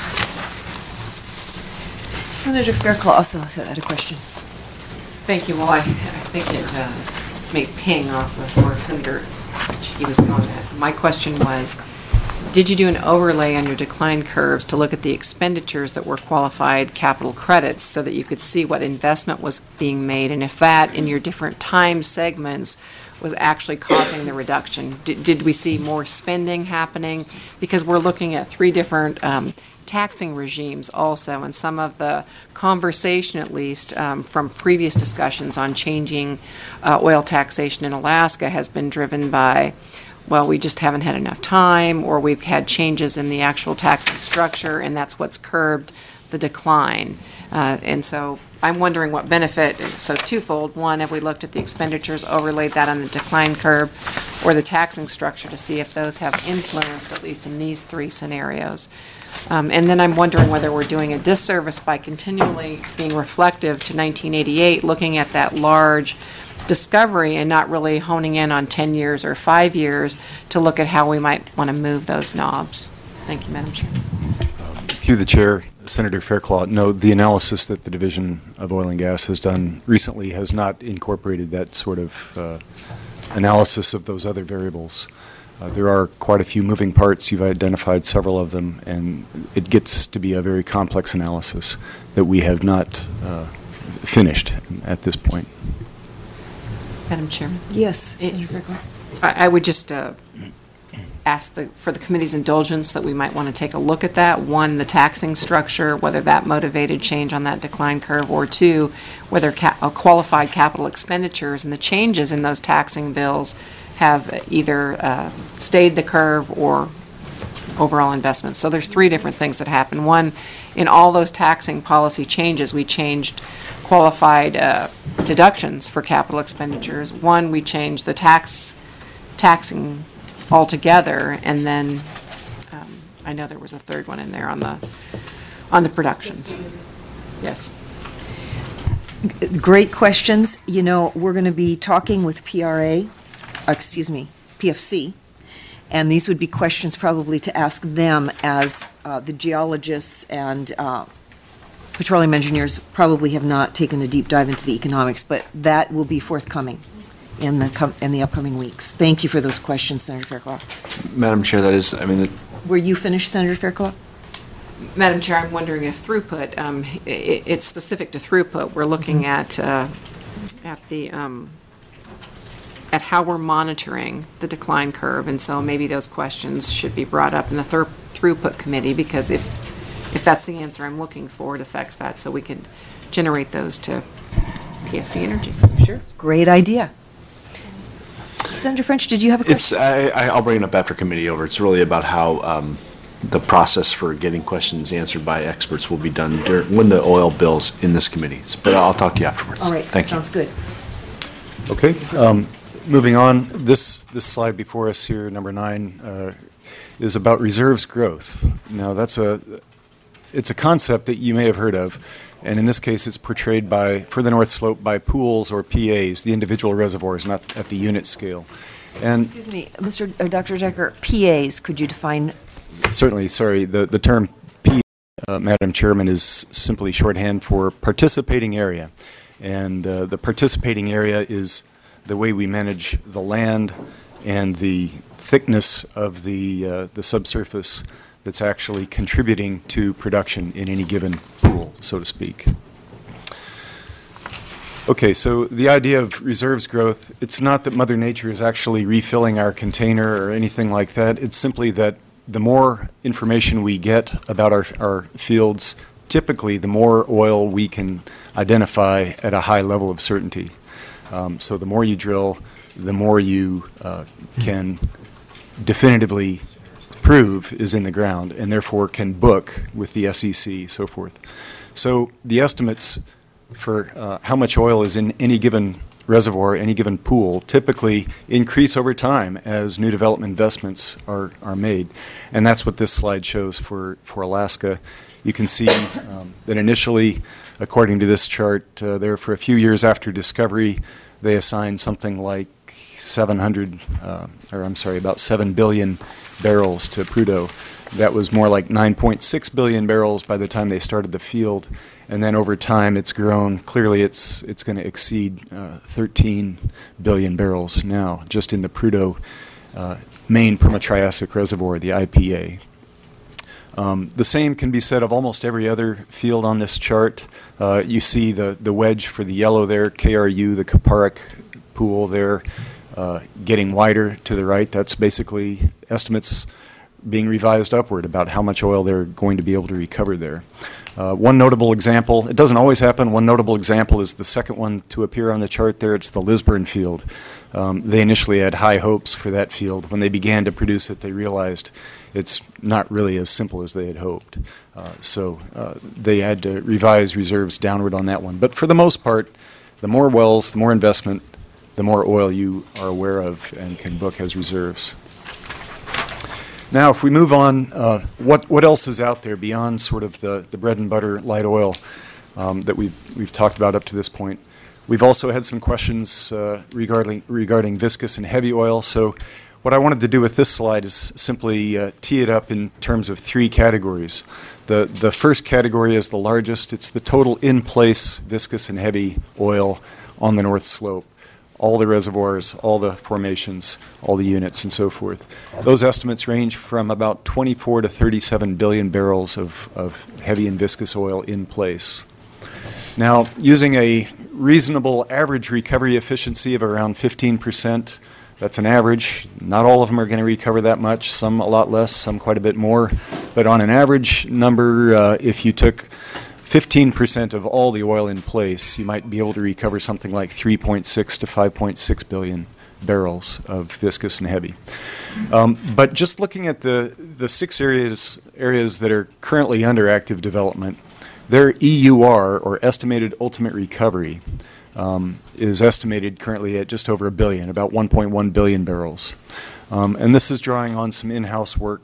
Senator Fairclough also had a question. Thank you. Well, I, I think it uh, may ping off of where Senator Chickie was going at. My question was, did you do an overlay on your decline curves to look at the expenditures that were qualified capital credits so that you could see what investment was being made, and if that in your different time segments was actually causing the reduction? Did, did we see more spending happening? Because we're looking at three different um, taxing regimes also, and some of the conversation, at least, um, from previous discussions on changing uh, oil taxation in Alaska has been driven by, well, we just haven't had enough time, or we've had changes in the actual taxing structure, and that's what's curbed the decline. Uh, and so I'm wondering what benefit, so twofold. One, have we looked at the expenditures, overlaid that on the decline curve, or the taxing structure to see if those have influence, at least in these three scenarios? Um, and then I'm wondering whether we're doing a disservice by continually being reflective to nineteen eighty-eight, looking at that large discovery and not really honing in on ten years or five years to look at how we might want to move those knobs. Thank you, Madam Chair. Through the chair, Senator Fairclough, no, the analysis that the Division of Oil and Gas has done recently has not incorporated that sort of uh, analysis of those other variables. Uh, there are quite a few moving parts. You've identified several of them, and it gets to be a very complex analysis that we have not uh, finished at this point. Madam Chairman? Yes, It- Senator Fairclough. I, I would just uh, ask the, for the committee's indulgence that we might want to take a look at that. One, the taxing structure, whether that motivated change on that decline curve, or two, whether ca- uh, qualified capital expenditures and the changes in those taxing bills have either uh, stayed the curve or overall investments. So there's three different things that happen. One, in all those taxing policy changes, we changed qualified uh, deductions for capital expenditures. One, we changed the tax taxing altogether, and then um, I know there was a third one in there on the on the productions. Yes. Great questions. You know, we're going to be talking with P R A, uh, excuse me, P F C, and these would be questions probably to ask them, as uh, the geologists and uh, petroleum engineers probably have not taken a deep dive into the economics, but that will be forthcoming in the com- in the upcoming weeks. Thank you for those questions, Senator Fairclough. Madam Chair, that is, I mean, it- Were you finished, Senator Fairclough? Madam Chair, I'm wondering if throughput, um, i- i- it's specific to throughput. We're looking at, uh, at the, um, at how we're monitoring the decline curve, and so maybe those questions should be brought up in the thir- throughput committee, because if, if that's the answer I'm looking for, it affects that, so we can generate those to P F C Energy. Sure. Great idea. Senator French, did you have a It's, question? I, I- I'll bring it up after committee over. It's really about how um, the process for getting questions answered by experts will be done during, when the oil bill's in this committee. But I'll talk to you afterwards. All right, Thank you. sounds good. Okay, um, moving on, this, this slide before us here, number nine, uh, is about reserves growth. Now, that's a, it's a concept that you may have heard of, and in this case, it's portrayed by, for the North Slope, by pools or P As, the individual reservoirs, not at the unit scale. And Excuse me, Mister or Doctor Decker, P As, could you define? certainly, sorry, the, the term P, uh, Madam Chairman, is simply shorthand for participating area. And uh, the participating area is the way we manage the land and the thickness of the, uh, the subsurface that's actually contributing to production in any given pool, so to speak. Okay, so the idea of reserves growth, it's not that Mother Nature is actually refilling our container or anything like that. It's simply that the more information we get about our, our fields, typically the more oil we can identify at a high level of certainty. Um, so the more you drill, the more you uh, can definitively prove is in the ground, and therefore can book with the S E C, so forth. So the estimates for uh, how much oil is in any given reservoir, any given pool, typically increase over time as new development investments are, are made. And that's what this slide shows for, for Alaska. You can see um, that initially, according to this chart, uh, there for a few years after discovery, they assigned something like seven hundred, uh, or I'm sorry, about seven billion barrels to Prudhoe. That was more like nine point six billion barrels by the time they started the field. And then over time, it's grown. Clearly, it's it's going to exceed uh, thirteen billion barrels now, just in the Prudhoe uh, main Permian-Triassic reservoir, the I P A. Um, the same can be said of almost every other field on this chart. Uh, you see the, the wedge for the yellow there, K R U, the Kuparuk pool there, uh, getting wider to the right. That's basically estimates being revised upward about how much oil they're going to be able to recover there. Uh, one notable example, it doesn't always happen, one notable example is the second one to appear on the chart there. It's the Lisburn field. Um, they initially had high hopes for that field. When they began to produce it, they realized it's not really as simple as they had hoped. Uh, so uh, they had to revise reserves downward on that one. But for the most part, the more wells, the more investment, the more oil you are aware of and can book as reserves. Now, if we move on, uh, what what else is out there beyond sort of the, the bread and butter light oil um, that we've we've talked about up to this point? We've also had some questions uh, regarding regarding viscous and heavy oil. So, what I wanted to do with this slide is simply uh, tee it up in terms of three categories. The the first category is the largest. It's the total in place viscous and heavy oil on the North Slope. All the reservoirs, all the formations, all the units, and so forth. Those estimates range from about twenty-four to thirty-seven billion barrels of, of heavy and viscous oil in place. Now, using a reasonable average recovery efficiency of around fifteen percent, that's an average. Not all of them are going to recover that much, some a lot less, some quite a bit more. But on an average number, uh, if you took fifteen percent of all the oil in place, you might be able to recover something like three point six to five point six billion barrels of viscous and heavy. Um, but just looking at the, the six areas, areas that are currently under active development, their E U R, or estimated ultimate recovery, um, is estimated currently at just over a billion, about one point one billion barrels. Um, and this is drawing on some in-house work.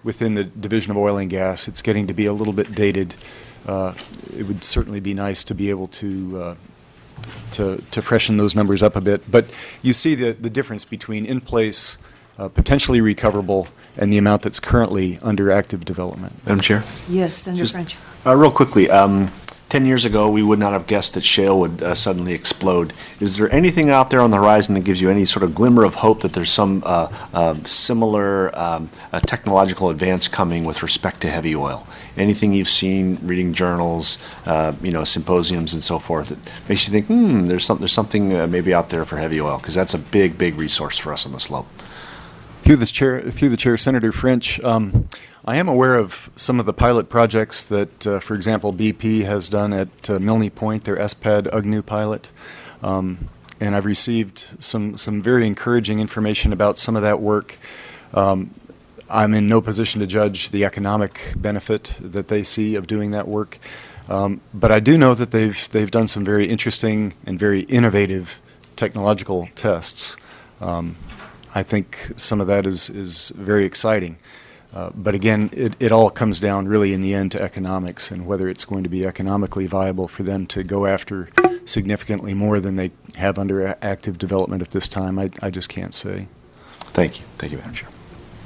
within the Division of Oil and Gas. It's getting to be a little bit dated. Uh, It would certainly be nice to be able to uh, to to freshen those numbers up a bit. But you see the, the difference between in-place, uh, potentially recoverable, and the amount that's currently under active development. Madam Chair? Yes, Senator Just- French. Uh, real quickly, um, ten years ago, we would not have guessed that shale would uh, suddenly explode. Is there anything out there on the horizon that gives you any sort of glimmer of hope that there's some uh, uh, similar um, uh, technological advance coming with respect to heavy oil? Anything you've seen, reading journals, uh, you know, symposiums and so forth, that makes you think, hmm, there's, some, there's something uh, maybe out there for heavy oil? Because that's a big, big resource for us on the slope. Through the chair, through the chair, Senator French, um, I am aware of some of the pilot projects that, uh, for example, B P has done at uh, Milne Point, their S P A D U G N U pilot, um, and I've received some some very encouraging information about some of that work. Um, I'm in no position to judge the economic benefit that they see of doing that work, um, but I do know that they've they've done some very interesting and very innovative technological tests. Um, I think some of that is is very exciting. Uh, but again, it, it all comes down really in the end to economics and whether it's going to be economically viable for them to go after significantly more than they have under a- active development at this time. I, I just can't say. Thank you. Thank you, Madam Chair.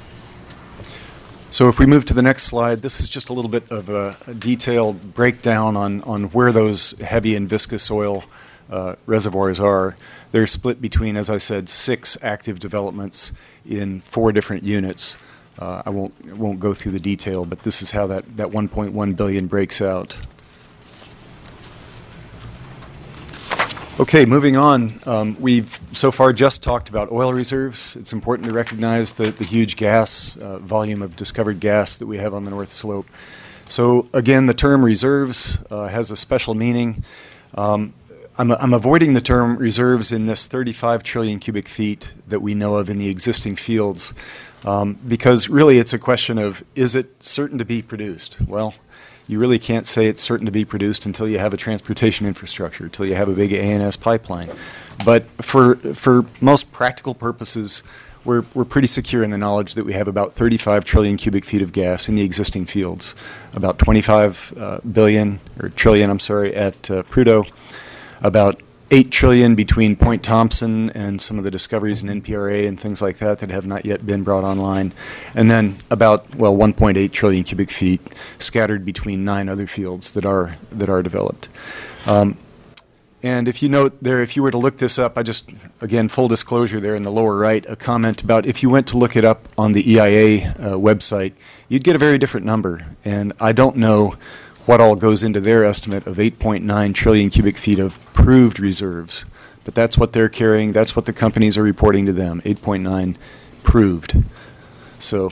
So if we move to the next slide, this is just a little bit of a, a detailed breakdown on, on where those heavy and viscous oil uh, reservoirs are. They're split between, as I said, six active developments in four different units. Uh, I won't won't go through the detail, but this is how that, that one point one billion breaks out. Okay, moving on. Um, we've so far just talked about oil reserves. It's important to recognize the, the huge gas uh, volume of discovered gas that we have on the North Slope. So again, the term reserves uh, has a special meaning. Um, I'm, I'm avoiding the term reserves in this thirty-five trillion cubic feet that we know of in the existing fields. Um, because really it's a question of, is it certain to be produced? Well, you really can't say it's certain to be produced until you have a transportation infrastructure, until you have a big A N S pipeline. But for for most practical purposes, we're, we're pretty secure in the knowledge that we have about thirty-five trillion cubic feet of gas in the existing fields, about twenty-five uh, billion, or trillion, I'm sorry, at uh, Prudhoe, about eight trillion between Point Thompson and some of the discoveries in N P R A and things like that that have not yet been brought online. And then about, well, one point eight trillion cubic feet scattered between nine other fields that are that are developed. Um, and if you note there, if you were to look this up, I just, again, full disclosure there in the lower right, a comment about if you went to look it up on the E I A uh, website, you'd get a very different number. And I don't know what all goes into their estimate of eight point nine trillion cubic feet of proved reserves. But that's what they're carrying. That's what the companies are reporting to them, eight point nine proved. So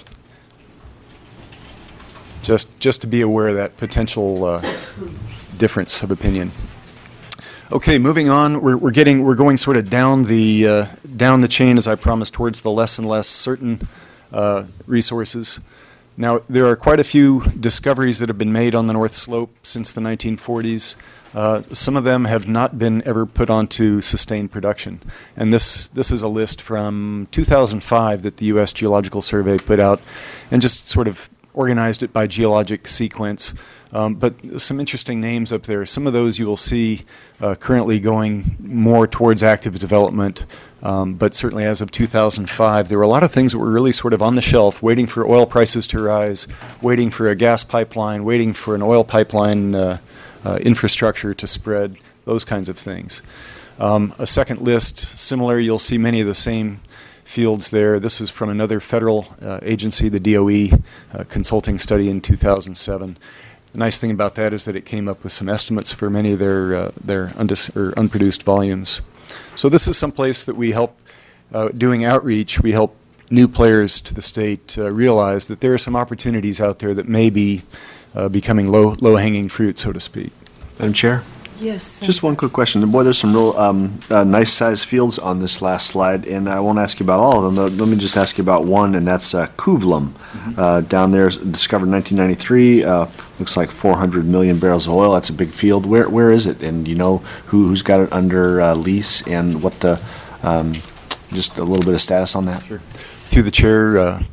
just, just to be aware of that potential uh, difference of opinion. Okay, moving on. We're, we're getting, we're going sort of down the, uh, down the chain, as I promised, towards the less and less certain uh, resources. Now, there are quite a few discoveries that have been made on the North Slope since the nineteen forties. Uh, some of them have not been ever put onto sustained production. And this, this is a list from two thousand five that the U S Geological Survey put out and just sort of organized it by geologic sequence. Um, but some interesting names up there. Some of those you will see uh, currently going more towards active development. Um, but certainly as of two thousand five, there were a lot of things that were really sort of on the shelf, waiting for oil prices to rise, waiting for a gas pipeline, waiting for an oil pipeline uh, uh, infrastructure to spread, those kinds of things. Um, a second list, similar, you'll see many of the same fields there. This is from another federal uh, agency, the D O E uh, consulting study in two thousand seven. The nice thing about that is that it came up with some estimates for many of their, uh, their undis- or unproduced volumes. So this is someplace that we help, uh, doing outreach, we help new players to the state uh, realize that there are some opportunities out there that may be uh, becoming low, low-hanging fruit, so to speak. Madam Chair? Yes. Just one quick question. Boy, there's some real um, uh, nice-sized fields on this last slide, and I won't ask you about all of them. Let me just ask you about one, and that's uh, Kuvlum. Mm-hmm. uh, down there, discovered in nineteen ninety-three. Uh, looks like four hundred million barrels of oil. That's a big field. Where Where is it? And do you know who, who's got it under uh, lease, and what the, um, just a little bit of status on that? Sure. Through the chair, uh,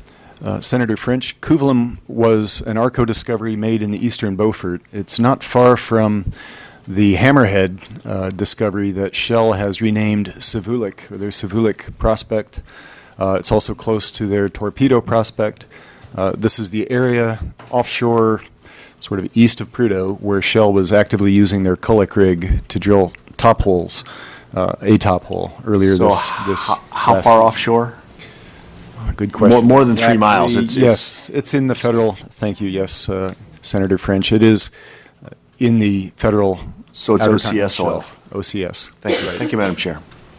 uh, Senator French, Kuvalum was an ARCO discovery made in the eastern Beaufort. It's not far from the Hammerhead uh, discovery that Shell has renamed Savulik, or their Savulik prospect. Uh, it's also close to their Torpedo prospect. Uh, this is the area offshore, sort of east of Prudhoe, where Shell was actively using their Kullik rig to drill top holes, uh, a top hole earlier So this, h- this how last far season. offshore? Good question. More, more than three Exactly, miles. It's, yes, it's in the federal. Thank you. Yes, uh, Senator French. It is uh, in the federal. So it's Outer O C S Continental oil. Shelf. O C S. Thank you. Thank you, Madam Chair.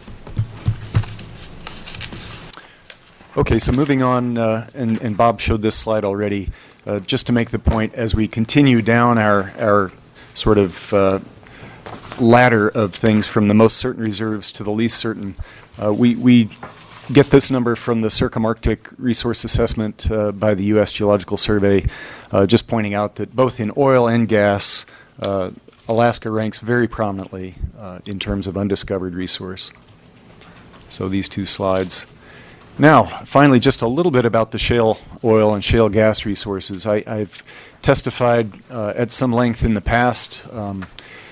Okay, so moving on, uh, and, and Bob showed this slide already. Uh, just to make the point, as we continue down our our sort of uh, ladder of things from the most certain reserves to the least certain, uh, we we. get this number from the Circumarctic Resource Assessment uh, by the U S Geological Survey, uh, just pointing out that both in oil and gas, uh, Alaska ranks very prominently uh, in terms of undiscovered resource. So these two slides. Now, finally, just a little bit about the shale oil and shale gas resources. I, I've testified uh, at some length in the past um,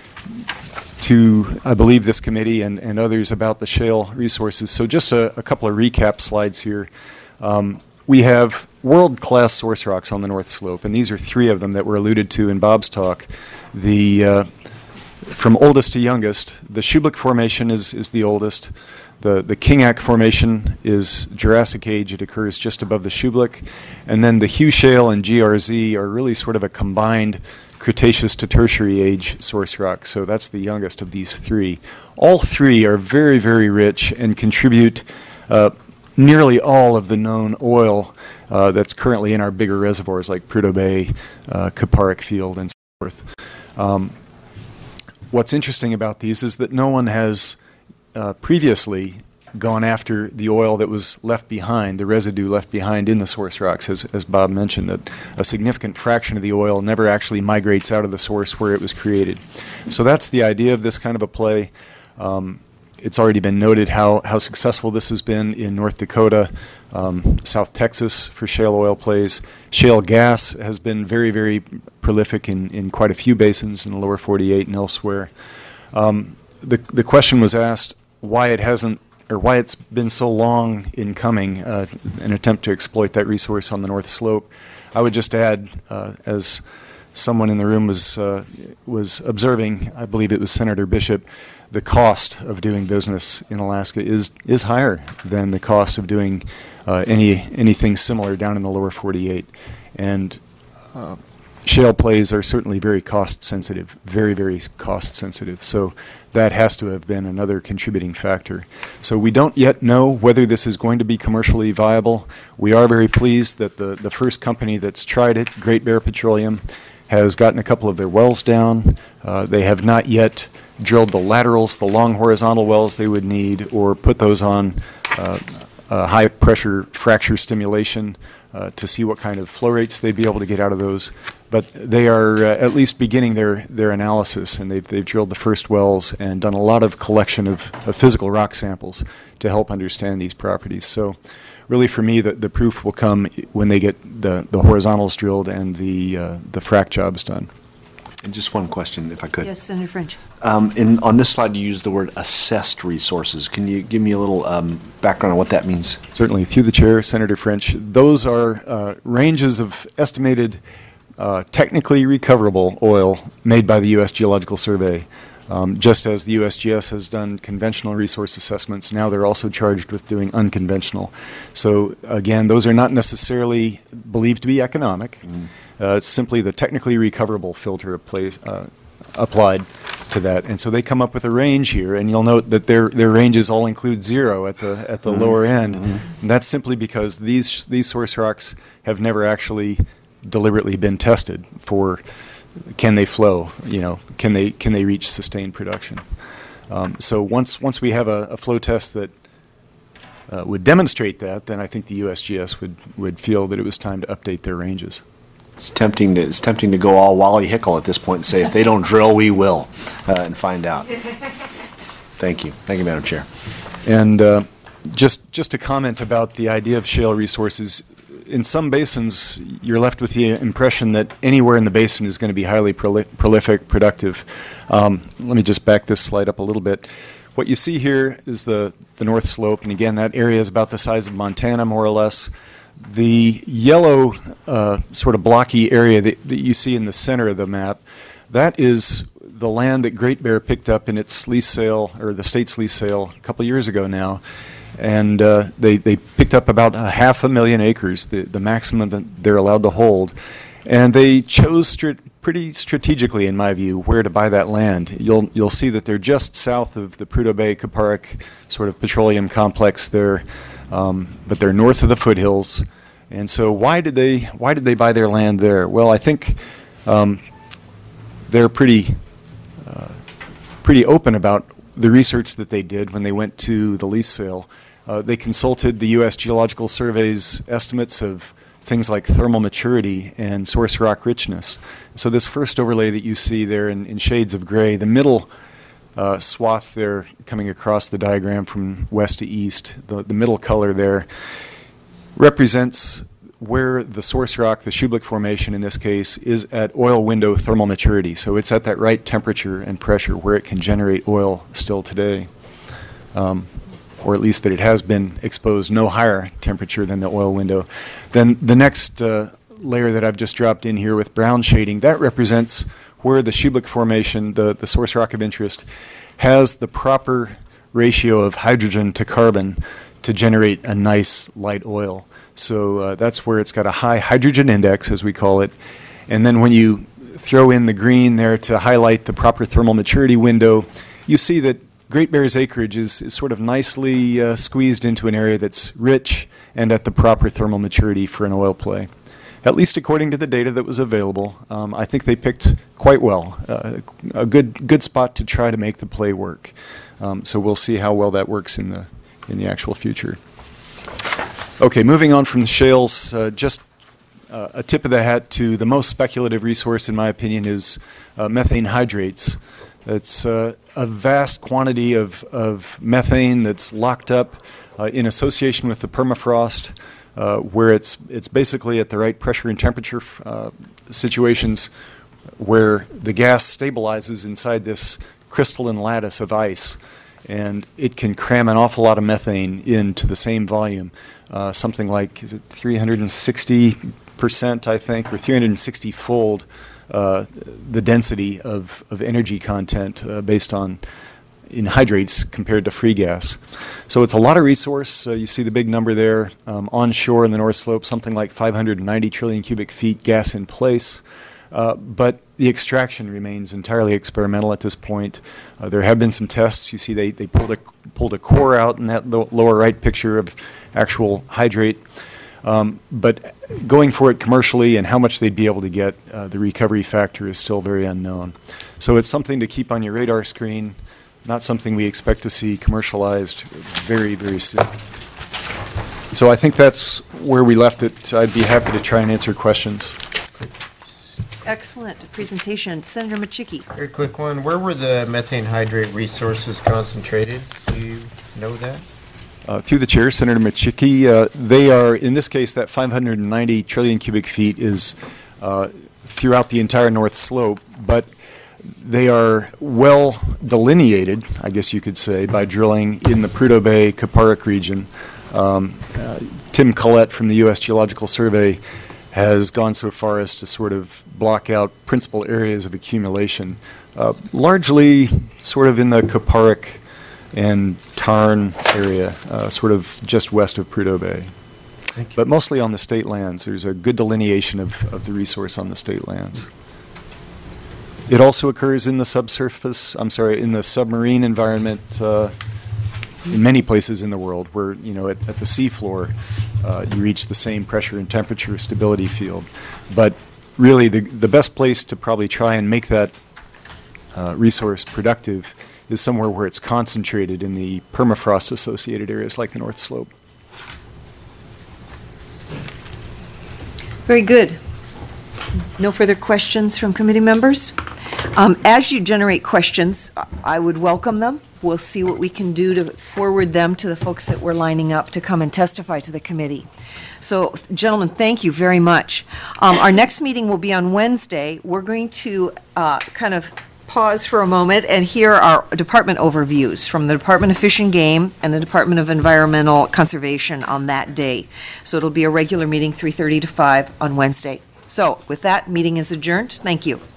to, I believe, this committee and, and others about the shale resources. So just a, a couple of recap slides here. Um, we have world-class source rocks on the North Slope, and these are three of them that were alluded to in Bob's talk. The uh, from oldest to youngest, the Shublik Formation is, is the oldest. The, the Kingack Formation is Jurassic age. It occurs just above the Shublik. And then the Hugh Shale and G R Z are really sort of a combined Cretaceous to Tertiary age source rock. So that's the youngest of these three. All three are very, very rich and contribute uh, nearly all of the known oil uh, that's currently in our bigger reservoirs like Prudhoe Bay, uh, Kuparuk Field, and so forth. Um, what's interesting about these is that no one has uh, previously gone after the oil that was left behind, the residue left behind in the source rocks, as, as Bob mentioned, that a significant fraction of the oil never actually migrates out of the source where it was created. So that's the idea of this kind of a play. Um, it's already been noted how, how successful this has been in North Dakota, um, South Texas for shale oil plays. Shale gas has been very, very prolific in, in quite a few basins in the lower forty-eight and elsewhere. Um, the, the question was asked why it hasn't or why it's been so long in coming, uh, an attempt to exploit that resource on the North Slope. I would just add, uh, as someone in the room was uh, was observing, I believe it was Senator Bishop, the cost of doing business in Alaska is is higher than the cost of doing uh, any anything similar down in the lower forty-eight. And uh, shale plays are certainly very cost sensitive, very, very cost sensitive. So that has to have been another contributing factor. So we don't yet know whether this is going to be commercially viable. We are very pleased that the, the first company that's tried it, Great Bear Petroleum, has gotten a couple of their wells down. Uh, they have not yet drilled the laterals, the long horizontal wells they would need, or put those on uh, uh, high pressure fracture stimulation uh, to see what kind of flow rates they'd be able to get out of those. But they are uh, at least beginning their, their analysis, and they've, they've drilled the first wells and done a lot of collection of, of physical rock samples to help understand these properties. So really for me, the, the proof will come when they get the, the horizontals drilled and the, uh, the frac jobs done. And just one question, if I could. Yes, Senator French. Um, in, on this slide, you use the word assessed resources. Can you give me a little um, background on what that means? Certainly. Through the chair, Senator French, those are uh, ranges of estimated uh, technically recoverable oil made by the U S Geological Survey. Um, just as the U S G S has done conventional resource assessments, now they're also charged with doing unconventional. So again, those are not necessarily believed to be economic. Mm. Uh, it's simply the technically recoverable filter applies, uh, applied to that, and so they come up with a range here. And you'll note that their their ranges all include zero at the at the mm-hmm. lower end. Mm-hmm. And that's simply because these these source rocks have never actually deliberately been tested for can they flow, you know, can they can they reach sustained production. Um, so once once we have a, a flow test that uh, would demonstrate that, then I think the U S G S would would feel that it was time to update their ranges. It's tempting to it's tempting to go all Wally Hickle at this point and say, if they don't drill, we will, uh, and find out. Thank you. Thank you, Madam Chair. And uh, just just to comment about the idea of shale resources, in some basins, you're left with the impression that anywhere in the basin is going to be highly proli- prolific, productive. Um, let me just back this slide up a little bit. What you see here is the, the North Slope, and again, that area is about the size of Montana, more or less. The yellow uh, sort of blocky area that, that you see in the center of the map, that is the land that Great Bear picked up in its lease sale, or the state's lease sale, a couple years ago now. And uh, they, they picked up about a half a million acres, the, the maximum that they're allowed to hold. And they chose stri- pretty strategically, in my view, where to buy that land. You'll, you'll see that they're just south of the Prudhoe Bay Kuparuk sort of petroleum complex there, um, but they're north of the foothills. And so why did they, why did they buy their land there? Well, I think um, they're pretty, uh, pretty open about the research that they did when they went to the lease sale. Uh, they consulted the U S Geological Survey's estimates of things like thermal maturity and source rock richness. So this first overlay that you see there in, in shades of gray, the middle uh, swath there coming across the diagram from west to east, the, the middle color there represents where the source rock, the Shublick Formation in this case, is at oil window thermal maturity. So it's at that right temperature and pressure where it can generate oil still today. Um, or at least that it has been exposed no higher temperature than the oil window. Then the next uh, layer that I've just dropped in here with brown shading, that represents where the Shublick Formation, the, the source rock of interest, has the proper ratio of hydrogen to carbon to generate a nice light oil. So uh, that's where it's got a high hydrogen index, as we call it. And then when you throw in the green there to highlight the proper thermal maturity window, you see that Great Bear's acreage is, is sort of nicely uh, squeezed into an area that's rich and at the proper thermal maturity for an oil play. At least according to the data that was available, um, I think they picked quite well, uh, a good good spot to try to make the play work. Um, so we'll see how well that works in the in the actual future. Okay, moving on from the shales, uh, just uh, a tip of the hat to the most speculative resource, in my opinion, is uh, methane hydrates. It's uh, a vast quantity of, of methane that's locked up uh, in association with the permafrost, uh, where it's it's basically at the right pressure and temperature uh, situations where the gas stabilizes inside this crystalline lattice of ice, and it can cram an awful lot of methane into the same volume, uh, something like is it three hundred sixty percent, I think, or three hundred sixty fold. Uh, the density of, of energy content uh, based on in hydrates compared to free gas. So it's a lot of resource. Uh, you see the big number there. Um, onshore in the North Slope, something like five hundred ninety trillion cubic feet gas in place. Uh, but the extraction remains entirely experimental at this point. Uh, there have been some tests. You see they, they pulled, a, pulled a core out in that lo- lower right picture of actual hydrate. Um, but going for it commercially and how much they'd be able to get, uh, the recovery factor is still very unknown. So it's something to keep on your radar screen, not something we expect to see commercialized very, very soon. So I think that's where we left it. I'd be happy to try and answer questions. Excellent presentation. Senator Machicki. Very quick one. Where were the methane hydrate resources concentrated? Do you know that? Uh, through the chair, Senator Machicki, uh, they are, in this case, that five hundred ninety trillion cubic feet is uh, throughout the entire North Slope, but they are well delineated, I guess you could say, by drilling in the Prudhoe Bay Kuparuk region. Um, uh, Tim Collette from the U S Geological Survey has gone so far as to sort of block out principal areas of accumulation, uh, largely sort of in the Kuparuk and Tarn area, uh, sort of just west of Prudhoe Bay. But mostly on the state lands. There's a good delineation of, of the resource on the state lands. It also occurs in the subsurface, I'm sorry, in the submarine environment uh, in many places in the world where, you know, at, at the seafloor, uh, you reach the same pressure and temperature stability field. But really, the, the best place to probably try and make that uh, resource productive is somewhere where it's concentrated in the permafrost-associated areas like the North Slope. Very good. No further questions from committee members? Um, as you generate questions, I would welcome them. we'll see what we can do to forward them to the folks that we're lining up to come and testify to the committee. So, gentlemen, thank you very much. Um, Our next meeting will be on Wednesday. We're going to uh, kind of pause for a moment and hear our department overviews from the Department of Fish and Game and the Department of Environmental Conservation on that day. So it'll be a regular meeting, three thirty to five on Wednesday. So with that, meeting is adjourned. Thank you.